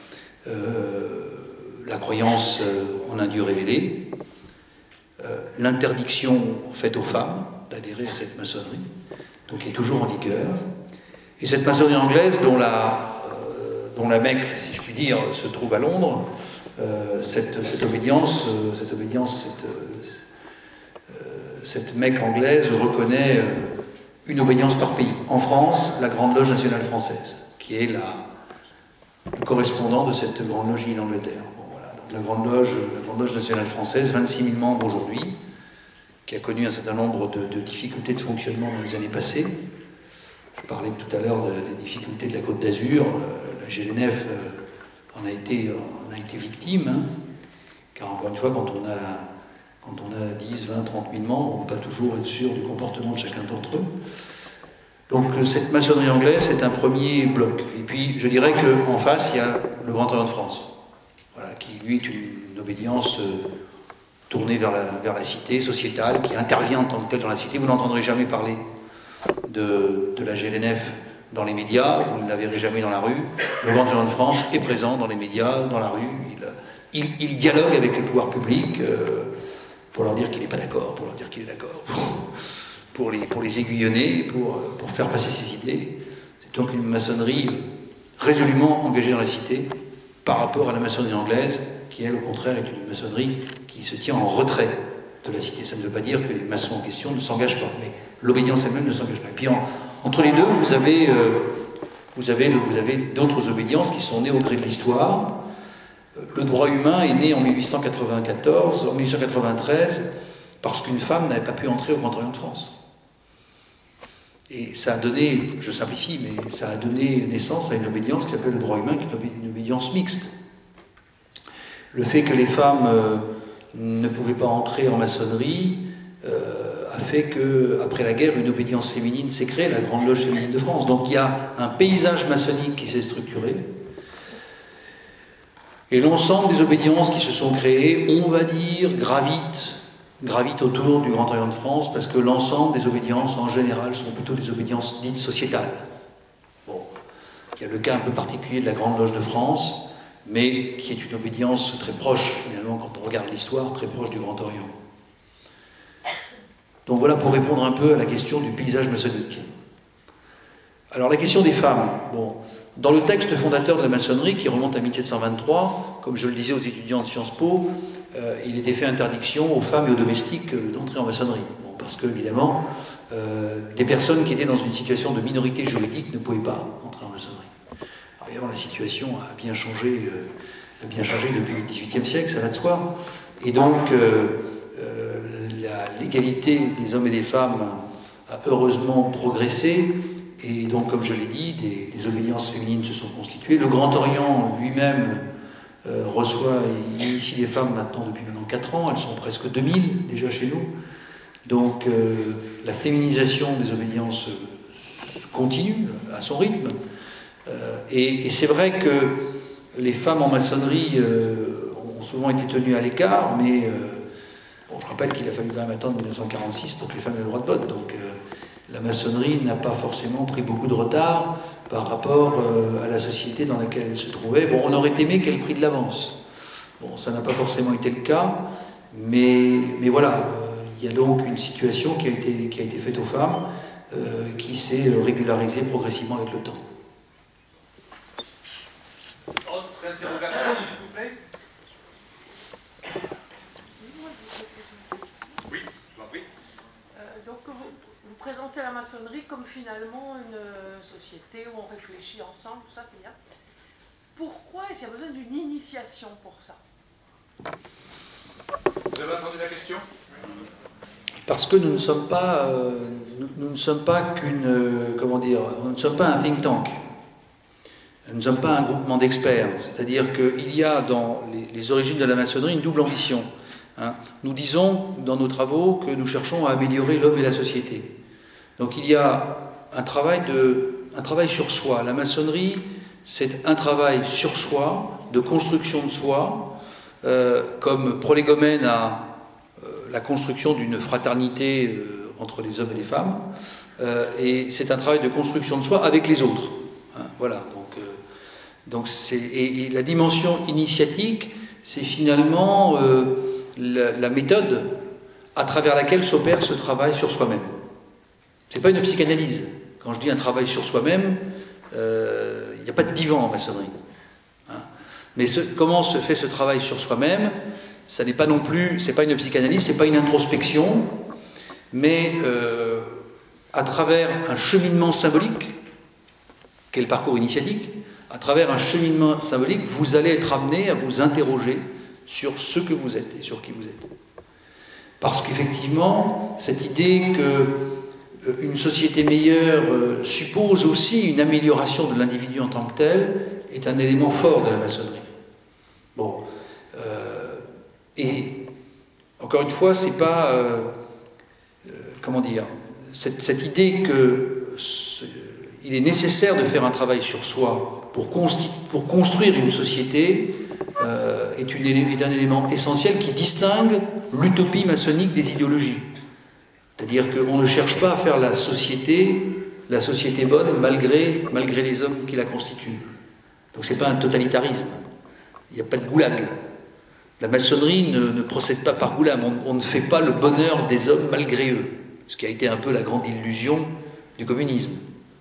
Euh, la croyance en un Dieu révélé, euh, l'interdiction faite aux femmes d'adhérer à cette maçonnerie, donc qui est toujours en vigueur. Et cette maçonnerie anglaise, dont la, euh, dont la Mecque, si je puis dire, se trouve à Londres, euh, cette, cette obédience, euh, cette, obédience cette, euh, cette Mecque anglaise reconnaît euh, une obédience par pays. En France, la Grande Loge nationale française, qui est la, le correspondant de cette Grande Loge d'Angleterre. Bon, voilà. Donc la Grande Loge, la Grande Loge nationale française, vingt-six mille membres aujourd'hui, qui a connu un certain nombre de, de difficultés de fonctionnement dans les années passées. Je parlais tout à l'heure de, des difficultés de la Côte d'Azur. Euh, la G L N F euh, en, a été, en a été victime, hein, car encore une fois, quand on a, quand on a dix, vingt, trente mille membres, on ne peut pas toujours être sûr du comportement de chacun d'entre eux. Donc cette maçonnerie anglaise, c'est un premier bloc. Et puis, je dirais qu'en face, il y a le Grand Orient de France, voilà, qui, lui, est une, une obédience euh, tournée vers la, vers la cité sociétale, qui intervient en tant que telle dans la cité. Vous n'entendrez jamais parler de, de la G L N F dans les médias, vous ne la verrez jamais dans la rue. Le Grand Orient de France est présent dans les médias, dans la rue. Il, il, il dialogue avec les pouvoirs publics euh, pour leur dire qu'il n'est pas d'accord, pour leur dire qu'il est d'accord, pour, pour, les, pour les aiguillonner, pour, pour faire passer ses idées. C'est donc une maçonnerie résolument engagée dans la cité par rapport à la maçonnerie anglaise, qui elle, au contraire, est une maçonnerie qui se tient en retrait de la cité. Ça ne veut pas dire que les maçons en question ne s'engagent pas, mais l'obédience elle-même ne s'engage pas. Et puis en, entre les deux, vous avez, euh, vous avez, vous avez d'autres obédiences qui sont nées au gré de l'histoire. Le droit humain est né en mille huit cent quatre-vingt-quatorze, en mille huit cent quatre-vingt-treize, parce qu'une femme n'avait pas pu entrer au Grand Orient de France. Et ça a donné, je simplifie, mais ça a donné naissance à une obédience qui s'appelle le droit humain, qui est une obédience mixte. Le fait que les femmes euh, ne pouvaient pas entrer en maçonnerie euh, a fait qu'après la guerre, une obédience féminine s'est créée, la Grande Loge féminine de France. Donc il y a un paysage maçonnique qui s'est structuré. Et l'ensemble des obédiences qui se sont créées, on va dire, gravitent, gravitent autour du Grand Orient de France, parce que l'ensemble des obédiences, en général, sont plutôt des obédiences dites sociétales. Bon, il y a le cas un peu particulier de la Grande Loge de France, mais qui est une obédience très proche, finalement, quand on regarde l'histoire, très proche du Grand Orient. Donc voilà pour répondre un peu à la question du paysage maçonnique. Alors la question des femmes, bon, dans le texte fondateur de la maçonnerie, qui remonte à mille sept cent vingt-trois, comme je le disais aux étudiants de Sciences Po, euh, il était fait interdiction aux femmes et aux domestiques euh, d'entrer en maçonnerie. Bon, parce que, évidemment, euh, des personnes qui étaient dans une situation de minorité juridique ne pouvaient pas entrer en maçonnerie. Alors évidemment, la situation a bien changé, euh, a bien changé depuis le dix-huitième siècle, ça va de soi. Et donc, euh, euh, l'égalité des hommes et des femmes a heureusement progressé. Et donc, comme je l'ai dit, des, des obédiences féminines se sont constituées. Le Grand Orient lui-même euh, reçoit et initie des femmes maintenant depuis maintenant quatre ans. Elles sont presque deux mille déjà chez nous. Donc, euh, la féminisation des obédiences continue à son rythme. Euh, et et c'est vrai que les femmes en maçonnerie euh, ont souvent été tenues à l'écart, mais euh, bon, je rappelle qu'il a fallu quand même attendre mille neuf cent quarante-six pour que les femmes aient le droit de vote. Donc euh, la maçonnerie n'a pas forcément pris beaucoup de retard par rapport euh, à la société dans laquelle elle se trouvait. Bon, on aurait aimé qu'elle prenne de l'avance. Bon, ça n'a pas forcément été le cas, mais, mais voilà, euh, il y a donc une situation qui a été, qui a été faite aux femmes, euh, qui s'est régularisée progressivement avec le temps. Autre interrogation, s'il vous plaît? Oui, je vous en prie. Euh, donc vous, vous présentez la maçonnerie comme finalement une euh, société où on réfléchit ensemble, tout ça c'est bien. Pourquoi est-ce qu'il y a besoin d'une initiation pour ça? Vous avez entendu la question? Parce que nous ne sommes pas, euh, nous, nous ne sommes pas qu'une, euh, comment dire, nous ne sommes pas un think tank. Nous ne sommes pas un groupement d'experts. C'est-à-dire qu'il y a dans les, les origines de la maçonnerie une double ambition. Hein. Nous disons dans nos travaux que nous cherchons à améliorer l'homme et la société. Donc il y a un travail, de, un travail sur soi. La maçonnerie, c'est un travail sur soi, de construction de soi, euh, comme prolégomène à euh, la construction d'une fraternité euh, entre les hommes et les femmes. Euh, et c'est un travail de construction de soi avec les autres. Hein, voilà. Donc, euh, donc c'est, et, et la dimension initiatique, c'est finalement euh, la, la méthode à travers laquelle s'opère ce travail sur soi-même. C'est pas une psychanalyse. Quand je dis un travail sur soi-même, il euh, n'y a pas de divan en maçonnerie. Hein. Mais ce, comment se fait ce travail sur soi-même? Ça n'est pas non plus, c'est pas une psychanalyse, c'est pas une introspection, mais euh, à travers un cheminement symbolique, qu'est le parcours initiatique, à travers un cheminement symbolique, vous allez être amené à vous interroger sur ce que vous êtes et sur qui vous êtes. Parce qu'effectivement, cette idée que une société meilleure euh, suppose aussi une amélioration de l'individu en tant que tel est un élément fort de la maçonnerie. Bon, euh, et encore une fois, c'est pas euh, euh, comment dire cette, cette idée que ce, il est nécessaire de faire un travail sur soi pour, pour construire une société euh, est, une, est un élément essentiel qui distingue l'utopie maçonnique des idéologies. C'est-à-dire qu'on ne cherche pas à faire la société, la société bonne malgré, malgré les hommes qui la constituent. Donc c'est pas un totalitarisme. Il n'y a pas de goulag. La maçonnerie ne, ne procède pas par goulag. On, on ne fait pas le bonheur des hommes malgré eux. Ce qui a été un peu la grande illusion du communisme.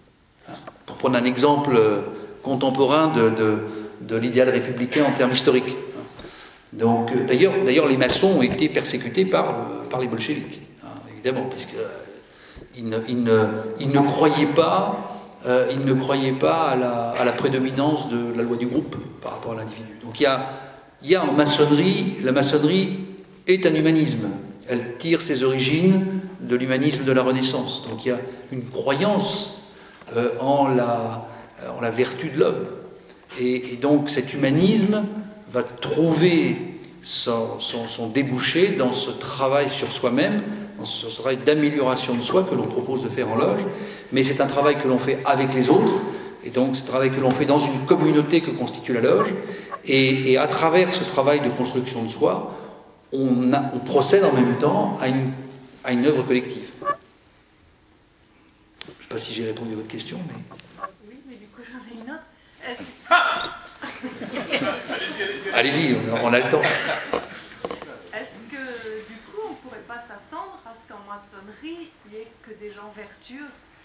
Pour prendre un exemple contemporain de, de, de l'idéal républicain en termes historiques. Donc, d'ailleurs, d'ailleurs, les maçons ont été persécutés par, par les bolcheviks. Évidemment, puisqu'ils ne, ils ne, ils ne croyaient pas, euh, ils ne croyaient pas à la, à la prédominance de la loi du groupe par rapport à l'individu. Donc il y a, il y a en maçonnerie, la maçonnerie est un humanisme. Elle tire ses origines de l'humanisme de la Renaissance. Donc il y a une croyance euh, en, la, en la vertu de l'homme. Et, et donc cet humanisme va trouver son, son, son débouché dans ce travail sur soi-même, dans ce travail d'amélioration de soi que l'on propose de faire en loge, mais c'est un travail que l'on fait avec les autres, et donc c'est un travail que l'on fait dans une communauté que constitue la loge, et, et à travers ce travail de construction de soi, on, a, on procède en même temps à une, à une œuvre collective. Je ne sais pas si j'ai répondu à votre question, mais... Oui, mais du coup j'en ai une autre. Est-ce... Allez-y, on a, on a le temps. Est-ce que du coup on ne pourrait pas s'attendre à ce qu'en maçonnerie il n'y ait que des gens vertueux?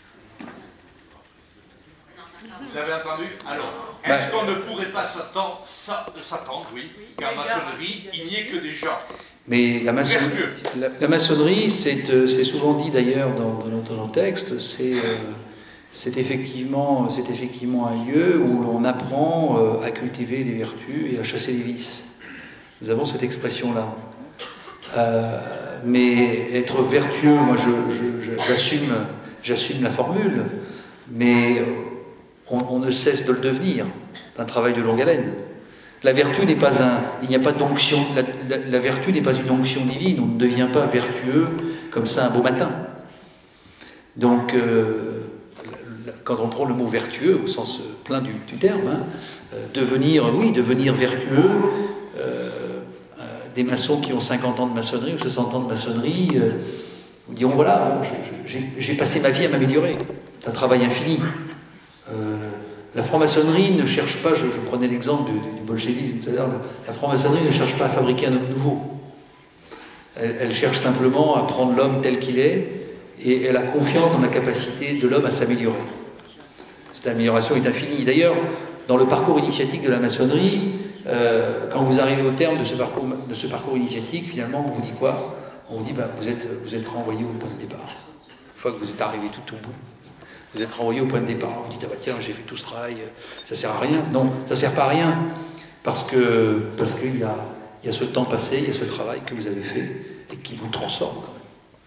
Vous avez entendu? Alors, est-ce qu'on ne pourrait pas s'attendre, s'attendre, oui, qu'en maçonnerie, il n'y ait que des gens Mais la maçonnerie, la, la maçonnerie c'est, euh, c'est souvent dit d'ailleurs dans, dans, nos, dans nos textes, c'est, euh, c'est, effectivement, c'est effectivement un lieu où l'on apprend euh, à cultiver les vertus et à chasser les vices. Nous avons cette expression-là. Euh, mais être vertueux, moi je, je, je, j'assume, j'assume la formule, mais on, on ne cesse de le devenir. C'est un travail de longue haleine. La vertu n'est pas un, il n'y a pas d'onction. La, la, la vertu n'est pas une onction divine. On ne devient pas vertueux comme ça un beau matin. Donc, euh, quand on prend le mot vertueux, au sens plein du, du terme, hein, euh, devenir, oui, devenir vertueux, euh, euh, des maçons qui ont cinquante ans de maçonnerie ou soixante ans de maçonnerie, euh, vous diront, voilà, bon, j'ai passé ma vie à m'améliorer. C'est un travail infini. Euh, la franc-maçonnerie ne cherche pas, je, je prenais l'exemple du, du bolchevisme tout à l'heure, la franc-maçonnerie ne cherche pas à fabriquer un homme nouveau. Elle, elle cherche simplement à prendre l'homme tel qu'il est, et elle a confiance dans la capacité de l'homme à s'améliorer. Cette amélioration est infinie. D'ailleurs, dans le parcours initiatique de la maçonnerie, euh, quand vous arrivez au terme de ce parcours, de ce parcours initiatique, finalement, on vous dit quoi? On vous dit, bah, vous êtes, vous êtes renvoyé au point de départ. Une fois que vous êtes arrivé tout au bout, vous êtes renvoyé au point de départ. On vous dit, ah bah tiens, j'ai fait tout ce travail, ça sert à rien. Non, ça sert pas à rien, parce que parce qu'il y a, il y a ce temps passé, il y a ce travail que vous avez fait, et qui vous transforme quand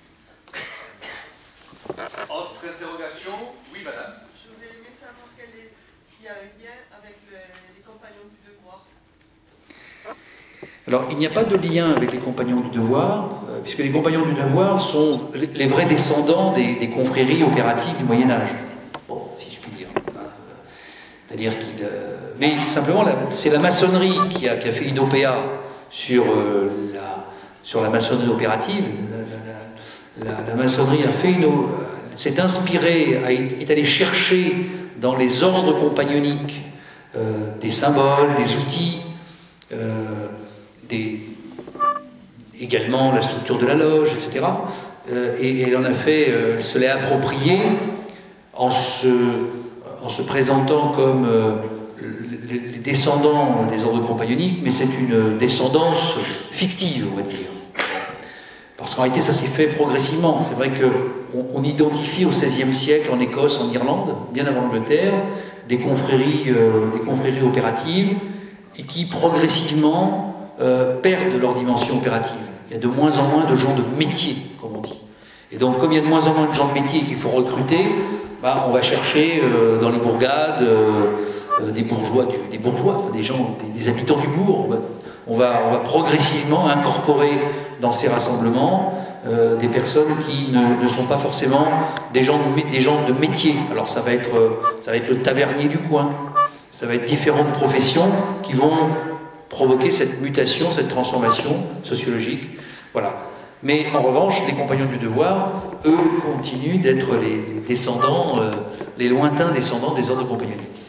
même. Autre interrogation? Oui, madame. J'aurais aimé savoir s'il y a un lien avec le, les compagnons du devoir. Alors, il n'y a pas de lien avec les compagnons du devoir, euh, puisque les compagnons du devoir sont les, les vrais descendants des, des confréries opératives du Moyen-Âge. Bon, si je puis dire. Hein, c'est-à-dire qu'il... Euh, mais simplement, c'est la maçonnerie qui a, qui a fait une O P A sur, euh, la, sur la maçonnerie opérative. La, la, la, la maçonnerie a fait une... Euh, s'est inspirée, a, est allée chercher dans les ordres compagnoniques euh, des symboles, des outils... Euh, Des, également la structure de la loge, et cetera. Euh, et, et elle en a fait, euh, elle se l'est appropriée en se, en se présentant comme euh, les, les descendants des ordres compagnoniques, mais c'est une descendance fictive, on va dire. Parce qu'en réalité, ça s'est fait progressivement. C'est vrai qu'on on identifie au seizième siècle, en Écosse, en Irlande, bien avant l'Angleterre, des confréries, euh, des confréries opératives, et qui progressivement Euh, perdent leur dimension opérative. Il y a de moins en moins de gens de métier, comme on dit. Et donc, comme il y a de moins en moins de gens de métier qu'il faut recruter, bah, on va chercher euh, dans les bourgades euh, euh, des bourgeois, du, des bourgeois, enfin, des gens, des, des habitants du bourg. On va, on va, on va progressivement incorporer dans ces rassemblements euh, des personnes qui ne, ne sont pas forcément des gens, de, des gens de métier. Alors, ça va être, ça va être le tavernier du coin. Ça va être différentes professions qui vont provoquer cette mutation, cette transformation sociologique. Voilà. Mais en revanche, les compagnons du devoir, eux, continuent d'être les, les descendants, euh, les lointains descendants des ordres compagnoniques.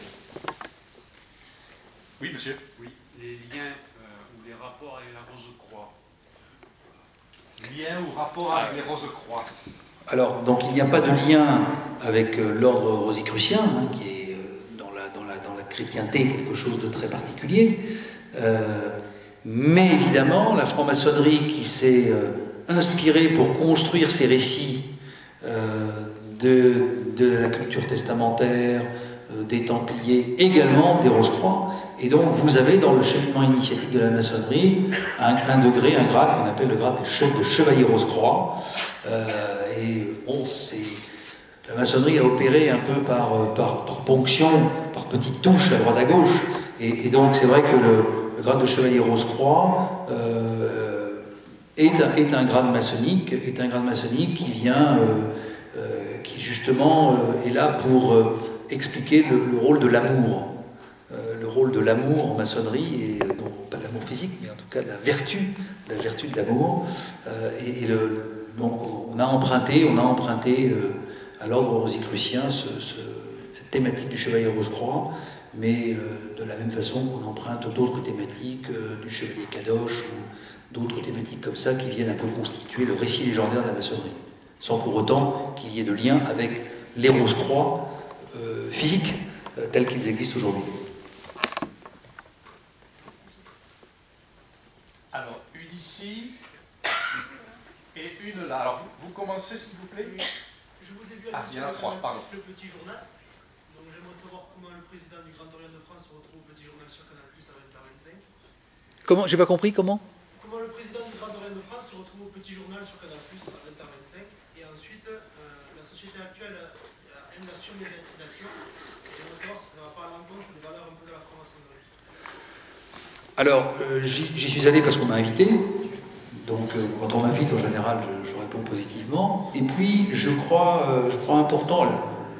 Oui, monsieur. Oui, les liens euh, ou les rapports avec la Rose-Croix. Lien ou rapport avec les Rose-Croix? Alors, donc, il n'y a pas de lien avec euh, l'ordre rosicrucien, hein, qui est euh, dans, la, dans, la, dans la chrétienté quelque chose de très particulier. Euh, mais évidemment, la franc-maçonnerie qui s'est euh, inspirée pour construire ses récits euh, de, de la culture testamentaire, euh, des Templiers, également des Rose-Croix. Et donc, vous avez dans le cheminement initiatique de la maçonnerie un, un degré, un grade qu'on appelle le grade de chevalier Rose-Croix. Euh, et bon, c'est... La maçonnerie a opéré un peu par, par, par ponction, par petites touches à droite à gauche. Et, et donc, c'est vrai que le, le grade de chevalier Rose-Croix euh, est, un, est un grade maçonnique, est un grade maçonnique qui vient, euh, euh, qui justement euh, est là pour euh, expliquer le, le rôle de l'amour. Euh, le rôle de l'amour en maçonnerie, et bon, pas de l'amour physique, mais en tout cas de la vertu, de la vertu de l'amour. Euh, et et le, donc, on a emprunté, on a emprunté euh, à l'ordre rosicrucien ce, ce, cette thématique du chevalier Rose-Croix, mais euh, de la même façon qu'on emprunte d'autres thématiques, euh, du chevalier Cadoche, ou d'autres thématiques comme ça qui viennent un peu constituer le récit légendaire de la maçonnerie, sans pour autant qu'il y ait de lien avec les Rose-Croix euh, physiques, euh, tels qu'ils existent aujourd'hui. Alors, une ici et une là. Alors, vous, vous commencez, s'il vous plaît? Je vous ai vu Ah, il y en a trois, pardon. le petit journal. Donc j'aimerais savoir comment le président du Grand Orient de France se retrouve au petit journal sur Canal plus à vingt heures vingt-cinq. Comment? J'ai pas compris, comment? Comment le président du Grand Orient de France se retrouve au petit journal sur Canal plus à vingt heures vingt-cinq. Et ensuite, euh, la société actuelle aime la surmédiatisation. J'aimerais savoir si ça ne va pas à l'encontre des valeurs un peu de la franc-maçonnerie. Alors, euh, j'y suis allé parce qu'on m'a invité. Donc, euh, quand on m'invite, en général, je, je réponds positivement. Et puis, je crois, euh, je crois important,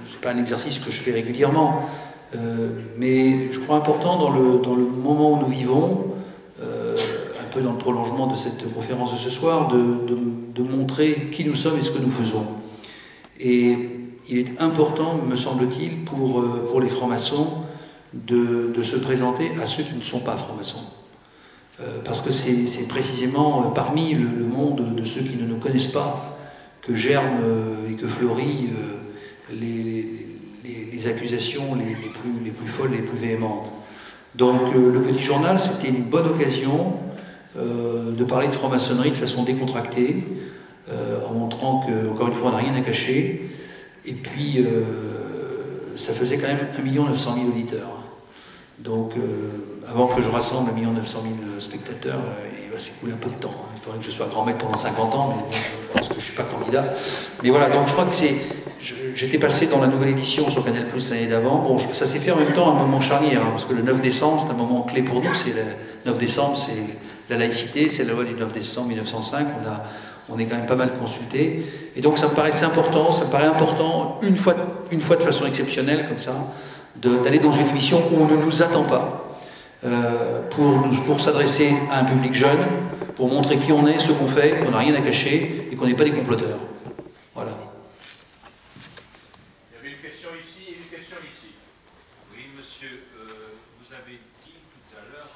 c'est pas un exercice que je fais régulièrement, euh, mais je crois important dans le, dans le moment où nous vivons, euh, un peu dans le prolongement de cette conférence de ce soir, de, de, de montrer qui nous sommes et ce que nous faisons. Et il est important, me semble-t-il, pour, pour les francs-maçons de, de se présenter à ceux qui ne sont pas francs-maçons. Euh, parce que c'est précisément parmi le, le monde de ceux qui ne nous connaissent pas que germent euh, et que fleurissent euh, les, les, les accusations les, les, plus, les plus folles, les plus véhémentes. Donc euh, le petit journal, c'était une bonne occasion euh, de parler de franc-maçonnerie de façon décontractée, euh, en montrant qu'encore une fois, on n'a rien à cacher. Et puis, euh, ça faisait quand même un million neuf cent mille auditeurs. Donc, euh, avant que je rassemble un million neuf cent mille spectateurs, euh, il va s'écouler un peu de temps. Hein. Il faudrait que je sois grand maître pendant cinquante ans, mais bon, je pense que je ne suis pas candidat. Mais voilà, donc je crois que c'est... J'étais passé dans la nouvelle édition sur Canal Plus l'année d'avant. Bon, ça s'est fait en même temps un moment charnière, hein, parce que le neuf décembre, c'est un moment clé pour nous. C'est le neuf décembre, c'est la laïcité, c'est la loi du neuf décembre mille neuf cent cinq. On a... On est quand même pas mal consulté. Et donc ça me paraissait important, ça me paraît important, une fois, une fois de façon exceptionnelle, comme ça, d'aller dans une émission où on ne nous attend pas, euh, pour, pour s'adresser à un public jeune, pour montrer qui on est, ce qu'on fait, qu'on n'a rien à cacher, et qu'on n'est pas des comploteurs. Voilà. Il y avait une question ici et une question ici. Oui, monsieur, euh, vous avez dit tout à l'heure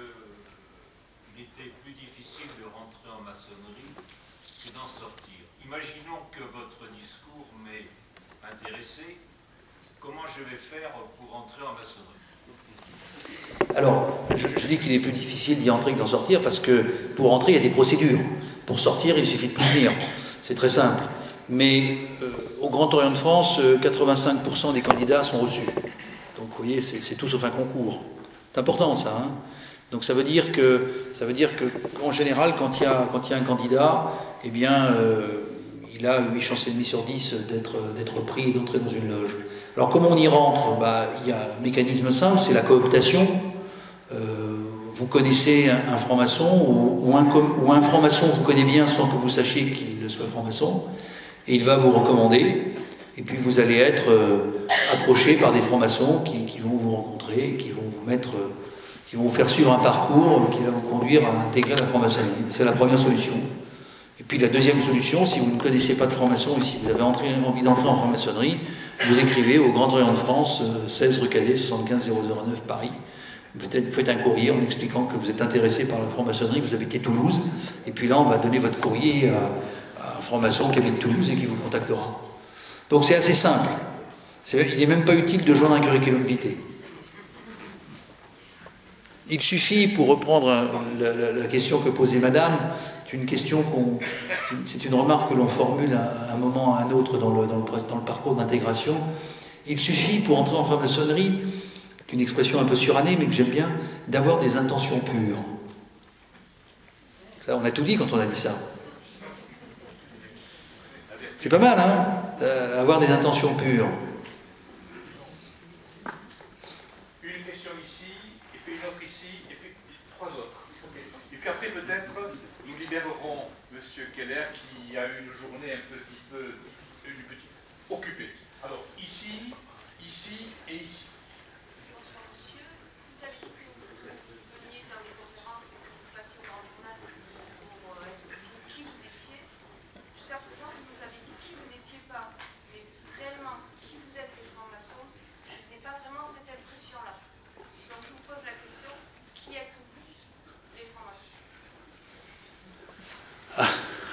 qu'il était plus difficile de rentrer en maçonnerie que d'en sortir. Imaginons que votre discours m'ait intéressé. Comment je vais faire pour entrer en maçonnerie? Alors, je, je dis qu'il est plus difficile d'y entrer que d'en sortir parce que pour entrer, il y a des procédures. Pour sortir, il suffit de prévenir. C'est très simple. Mais euh, au Grand Orient de France, euh, quatre-vingt-cinq pour cent des candidats sont reçus. Donc, vous voyez, c'est tout sauf un concours. C'est important, ça. Hein. Donc, ça veut dire que, ça veut dire que, en général, quand il y a, quand il y a un candidat, eh bien, euh, il a huit chances et demie sur dix d'être d'être pris et d'entrer dans une loge. Alors, comment on y rentre? Bah, il y a un mécanisme simple, c'est la cooptation. Euh, vous connaissez un, un franc-maçon ou, ou, un, ou un franc-maçon vous connaît bien sans que vous sachiez qu'il soit franc-maçon, et il va vous recommander, et puis vous allez être euh, approché par des francs-maçons qui, qui vont vous rencontrer et qui vont vous mettre, euh, qui vont vous faire suivre un parcours qui va vous conduire à intégrer la franc-maçonnerie. C'est la première solution. Et puis la deuxième solution, si vous ne connaissez pas de franc-maçon et si vous avez entré, envie d'entrer en franc-maçonnerie, vous écrivez au Grand Orient de France, euh, seize rue Cadet, soixante-quinze zéro zéro neuf Paris. Peut-être vous faites un courrier en expliquant que vous êtes intéressé par la franc-maçonnerie, que vous habitez Toulouse, et puis là on va donner votre courrier à, à un franc-maçon qui habite Toulouse et qui vous contactera. Donc c'est assez simple. Il n'est même pas utile de joindre un curriculum vitae. Il suffit, pour reprendre la, la, la question que posait Madame, c'est une question qu'on, c'est une remarque que l'on formule à un moment à un autre dans le, dans le, dans le parcours d'intégration. Il suffit pour entrer en franc-maçonnerie, c'est une expression un peu surannée mais que j'aime bien, d'avoir des intentions pures. Là, on a tout dit quand on a dit ça. C'est pas mal, hein, euh, avoir des intentions pures. Une question ici, et puis une autre ici, et puis trois autres. Et puis après, peut-être, nous libérerons M. Keller qui a eu une journée un petit peu, une petite, occupée. Alors, ici, ici et ici. Bonsoir, monsieur. Vous avez dit que vous veniez dans les conférences et que vous passiez au Grand Journal pour euh, expliquer qui vous étiez. Jusqu'à présent, vous nous avez dit qui vous n'étiez pas. Mais réellement, qui vous êtes les francs-maçons, je n'ai pas vraiment cette impression-là. Donc, je vous pose la question, qui êtes-vous les francs-maçons? Ah.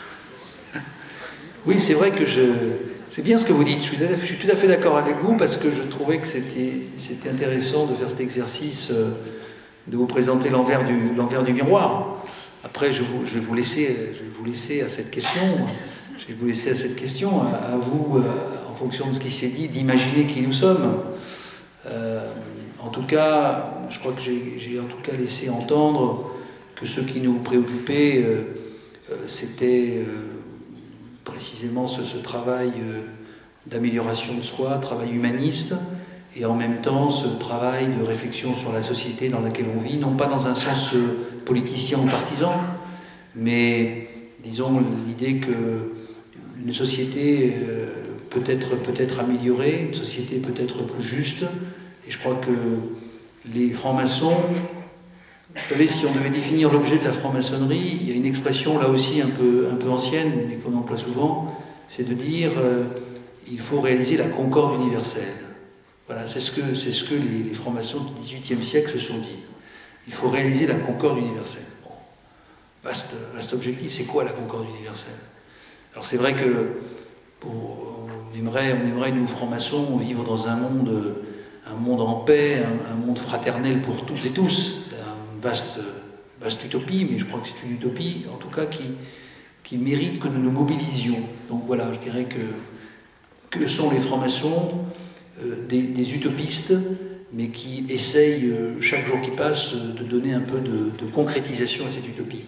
Oui, c'est vrai que je... C'est bien ce que vous dites, je suis, je suis tout à fait d'accord avec vous parce que je trouvais que c'était intéressant de faire cet exercice, de vous présenter l'envers du, l'envers du miroir. Après, je, vous, je, vais vous laisser, je vais vous laisser à cette question, je vais vous laisser à cette question, à, à vous, euh, en fonction de ce qui s'est dit, d'imaginer qui nous sommes. Euh, en tout cas, je crois que j'ai en tout cas laissé entendre que ce qui nous préoccupait, euh, euh, c'était... Euh, précisément ce, ce travail euh, d'amélioration de soi, travail humaniste, et en même temps ce travail de réflexion sur la société dans laquelle on vit, non pas dans un sens euh, politicien ou partisan, mais disons l'idée que une société euh, peut-être peut-être améliorée, une société peut-être plus juste. Et je crois que les francs-maçons, vous savez, si on devait définir l'objet de la franc-maçonnerie, il y a une expression là aussi un peu, un peu ancienne, mais qu'on emploie souvent, c'est de dire euh, il faut réaliser la concorde universelle. Voilà, c'est ce que, c'est ce que les, les francs-maçons du dix-huitième siècle se sont dit. Il faut réaliser la concorde universelle. Bon, vaste, vaste objectif, c'est quoi la concorde universelle? Alors c'est vrai que pour, on, aimerait, on aimerait, nous francs-maçons, vivre dans un monde, un monde en paix, un, un monde fraternel pour toutes et tous. C'est une vaste, vaste utopie, mais je crois que c'est une utopie, en tout cas, qui, qui mérite que nous nous mobilisions. Donc voilà, je dirais que, que sont les francs-maçons? euh, des, des utopistes, mais qui essayent, euh, chaque jour qui passe, euh, de donner un peu de, de concrétisation à cette utopie.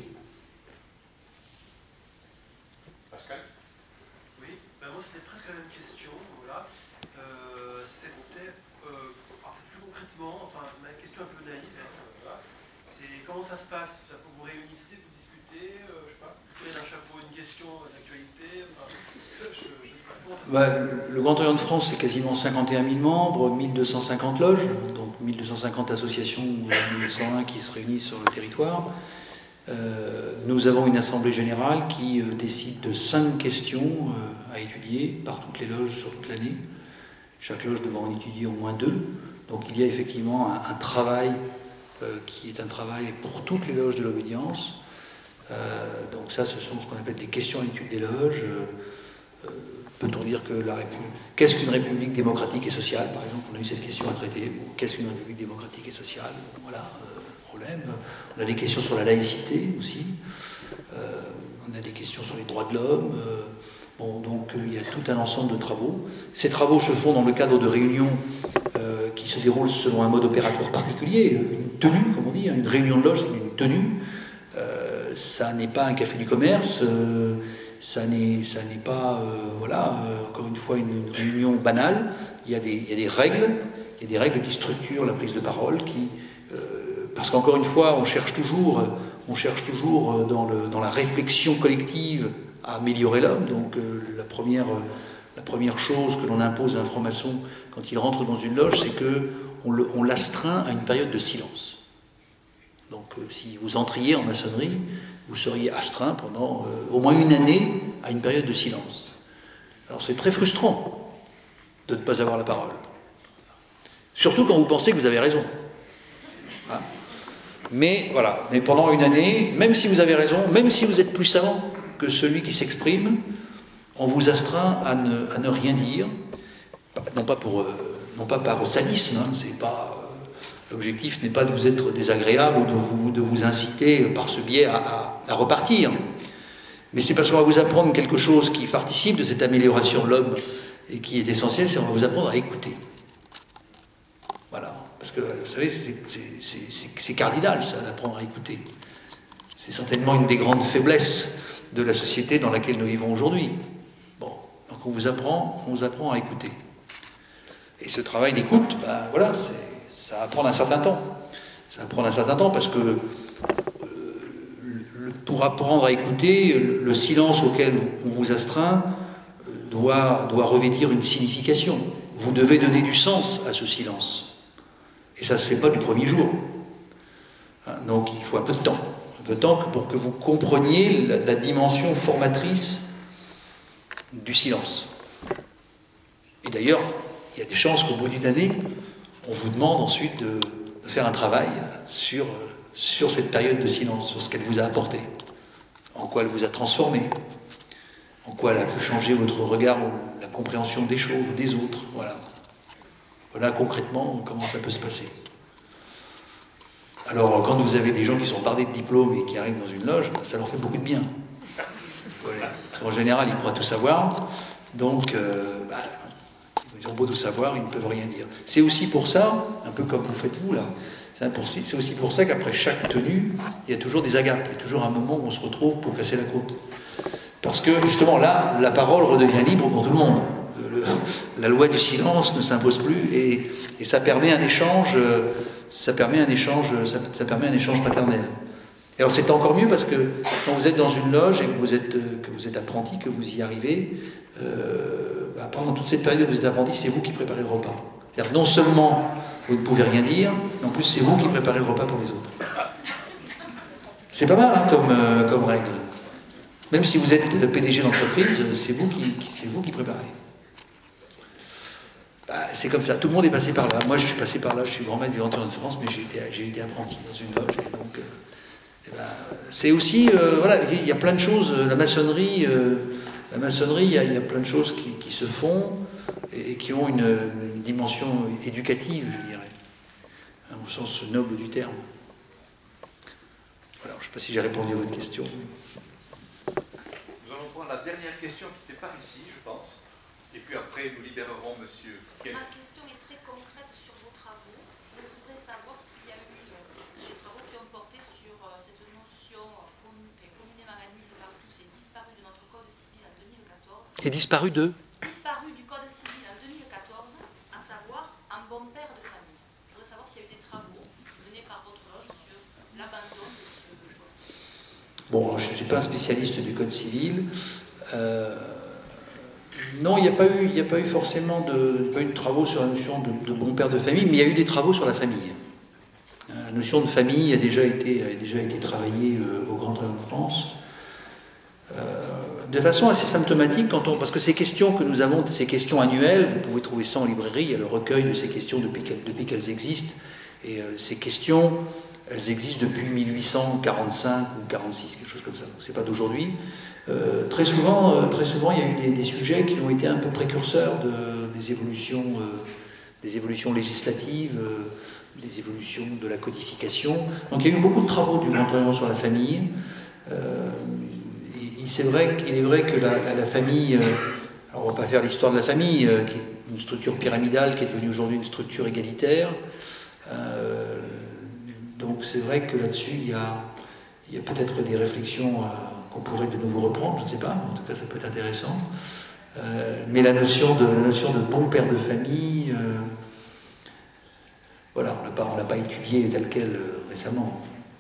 Pascal? Oui, ben moi c'était presque la même question. Voilà. Euh, c'était, euh, plus concrètement, enfin ma question un peu naïve, hein, voilà. C'est comment ça se passe? Ça, vous vous réunissez, vous discutez, euh, je sais pas, vous tirez d'un chapeau une question d'actualité, enfin, je, je sais pas comment ça se Bah, passe. le Grand Orient de France, c'est quasiment cinquante et un mille membres, mille deux cent cinquante loges, donc mille deux cent cinquante associations, mille cent un qui se réunissent sur le territoire. Euh, nous avons une assemblée générale qui euh, décide de cinq questions euh, à étudier par toutes les loges sur toute l'année. Chaque loge devant en étudier au moins deux. Donc il y a effectivement un, un travail euh, qui est un travail pour toutes les loges de l'obédience. Euh, donc ça, ce sont ce qu'on appelle les questions à l'étude des loges. Euh, Peut-on dire que la République... Qu'est-ce qu'une République démocratique et sociale? Par exemple, on a eu cette question à traiter. Bon, qu'est-ce qu'une République démocratique et sociale? Bon, voilà, euh, problème. On a des questions sur la laïcité aussi. Euh, on a des questions sur les droits de l'homme. Euh, bon, donc euh, il y a tout un ensemble de travaux. Ces travaux se font dans le cadre de réunions euh, qui se déroulent selon un mode opératoire particulier, une tenue, comme on dit, hein, une réunion de loge, c'est une tenue. Euh, ça n'est pas un café du commerce. Euh, Ça n'est, ça n'est pas, euh, voilà, euh, encore une fois, une, une réunion banale. Il y a des, il y a des règles, il y a des règles qui structurent la prise de parole, qui, euh, parce qu'encore une fois, on cherche toujours, on cherche toujours dans, le, dans la réflexion collective à améliorer l'homme. Donc euh, la première, la première chose que l'on impose à un franc-maçon quand il rentre dans une loge, c'est que on, le, on l'astreint à une période de silence. Donc euh, si vous entriez en maçonnerie, vous seriez astreint pendant euh, au moins une année à une période de silence. Alors c'est très frustrant de ne pas avoir la parole. Surtout quand vous pensez que vous avez raison. Hein? Mais voilà, mais pendant une année, même si vous avez raison, même si vous êtes plus savant que celui qui s'exprime, on vous astreint à ne, à ne rien dire, non pas, pour, euh, non pas par sadisme, hein, c'est pas... L'objectif n'est pas de vous être désagréable ou de vous, de vous inciter par ce biais à, à, à repartir. Mais c'est parce qu'on va vous apprendre quelque chose qui participe de cette amélioration de l'homme et qui est essentiel, c'est qu'on va vous apprendre à écouter. Voilà. Parce que, vous savez, c'est cardinal, ça, d'apprendre à écouter. C'est certainement une des grandes faiblesses de la société dans laquelle nous vivons aujourd'hui. Bon. Donc on vous apprend, on vous apprend à écouter. Et ce travail d'écoute, ben voilà, c'est... ça va prendre un certain temps. Ça va prendre un certain temps parce que euh, le, pour apprendre à écouter, le, le silence auquel on vous astreint euh, doit, doit revêtir une signification. Vous devez donner du sens à ce silence. Et ça ne se fait pas du premier jour. Hein, donc il faut un peu de temps. Un peu de temps pour que vous compreniez la, la dimension formatrice du silence. Et d'ailleurs, il y a des chances qu'au bout d'une année, on vous demande ensuite de, de faire un travail sur, sur cette période de silence, sur ce qu'elle vous a apporté, en quoi elle vous a transformé, en quoi elle a pu changer votre regard, la compréhension des choses ou des autres. Voilà. Voilà concrètement comment ça peut se passer. Alors, quand vous avez des gens qui sont bardés de diplômes et qui arrivent dans une loge, ça leur fait beaucoup de bien. Voilà. Parce qu'en général, ils croient tout savoir, donc... Euh, bah, ils ont beau tout savoir, ils ne peuvent rien dire. C'est aussi pour ça, un peu comme vous faites vous là, c'est aussi pour ça qu'après chaque tenue, il y a toujours des agapes, il y a toujours un moment où on se retrouve pour casser la croûte. Parce que justement là, la parole redevient libre pour tout le monde. Le, la loi du silence ne s'impose plus et, et ça permet un échange, ça permet un échange, ça, ça permet un échange fraternel. Et alors c'est encore mieux parce que quand vous êtes dans une loge et que vous êtes, que vous êtes apprenti, que vous y arrivez, euh, bah, pendant toute cette période où vous êtes apprenti, c'est vous qui préparez le repas. C'est-à-dire non seulement vous ne pouvez rien dire, mais en plus c'est vous qui préparez le repas pour les autres. C'est pas mal hein, comme, euh, comme règle. Même si vous êtes P D G d'entreprise, c'est vous qui, qui, c'est vous qui préparez. Bah, c'est comme ça, tout le monde est passé par là. Moi je suis passé par là, je suis grand maître du Grand Orient de France, mais j'ai été, j'ai été apprenti dans une loge. Et donc, euh, et bah, c'est aussi, euh, voilà, il y a plein de choses, la maçonnerie, euh, la maçonnerie, il y, a, il y a plein de choses qui, qui se font et, et qui ont une, une dimension éducative, je dirais, hein, au sens noble du terme. Voilà, je ne sais pas si j'ai répondu à votre question. Nous allons prendre la dernière question qui était par ici, je pense. Et puis après, nous libérerons Monsieur Keller. Ma question est très concrète sur vos travaux. Je voudrais savoir s'il y a eu des travaux qui ont porté sur euh, cette notion com communément admise par tous et disparue de notre Code civil en deux mille quatorze. Et disparu de Disparue du Code civil en deux mille quatorze, à savoir un bon père de famille. Je voudrais savoir s'il y a eu des travaux menés par votre loge sur l'abandon de ce Code civil. Bon, je ne suis pas un spécialiste du Code civil. Euh, non, il n'y a pas eu, il n'y a pas eu forcément de, pas eu de travaux sur la notion de, de bon père de famille, mais il y a eu des travaux sur la famille. La notion de famille a déjà été, a déjà été travaillée euh, au Grand Orient de France. Euh, de façon assez symptomatique, quand on, parce que ces questions que nous avons, ces questions annuelles, vous pouvez trouver ça en librairie, il y a le recueil de ces questions depuis qu'elles, depuis qu'elles existent, et euh, ces questions, elles existent depuis mille huit cent quarante-cinq ou quarante-six, quelque chose comme ça, donc c'est pas d'aujourd'hui. Euh, très souvent, euh, très souvent, il y a eu des, des sujets qui ont été un peu précurseurs de, des évolutions, euh, des évolutions législatives, euh, des évolutions de la codification. Donc il y a eu beaucoup de travaux du Grand Orient sur la famille. Euh, et, et c'est vrai qu'il est vrai que la, la, la famille, euh, alors on ne va pas faire l'histoire de la famille, euh, qui est une structure pyramidale, qui est devenue aujourd'hui une structure égalitaire. Euh, donc c'est vrai que là-dessus, il y a, il y a peut-être des réflexions euh, qu'on pourrait de nouveau reprendre, je ne sais pas, mais en tout cas ça peut être intéressant. Euh, mais la notion de, la notion de bon père de famille, euh, voilà, on ne l'a pas étudié tel quel euh, récemment.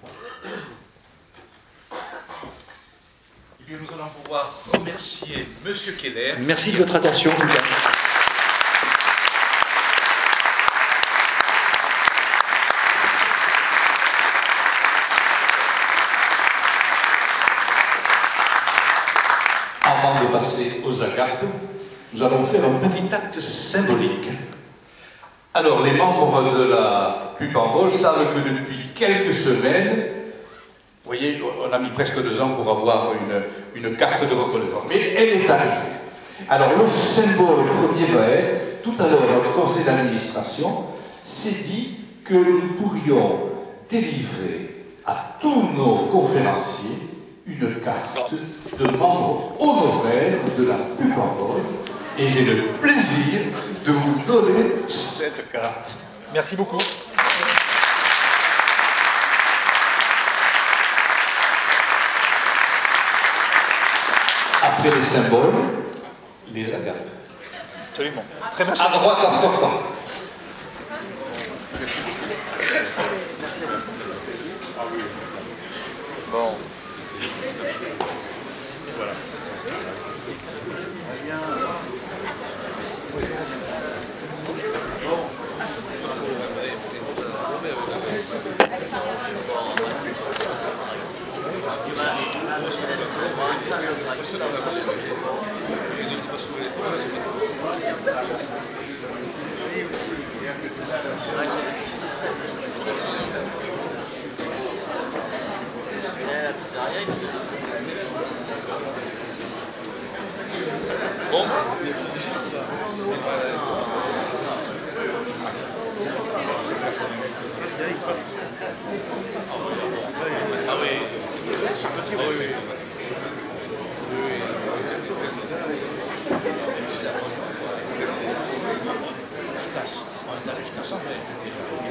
Eh bien, nous allons pouvoir remercier Monsieur Keller. Merci de votre attention, en tout cas. Avant de passer aux agapes, nous allons faire un petit acte symbolique. Alors, les membres de la Pupambol savent que depuis quelques semaines, vous voyez, on a mis presque deux ans pour avoir une, une carte de reconnaissance, mais elle est arrivée. Alors, le symbole premier va être, tout à l'heure, notre conseil d'administration s'est dit que nous pourrions délivrer à tous nos conférenciers une carte de membre honoraire de la Pupambol, et j'ai le plaisir de vous donner cette carte. Merci beaucoup. Après les symboles, les agapes. Absolument. Très bien. À droite en sortant. Merci. Bon. Voilà. Bon. Ah oui, c'est petit, ah oui. Je passe. On est allé jusqu'à cent.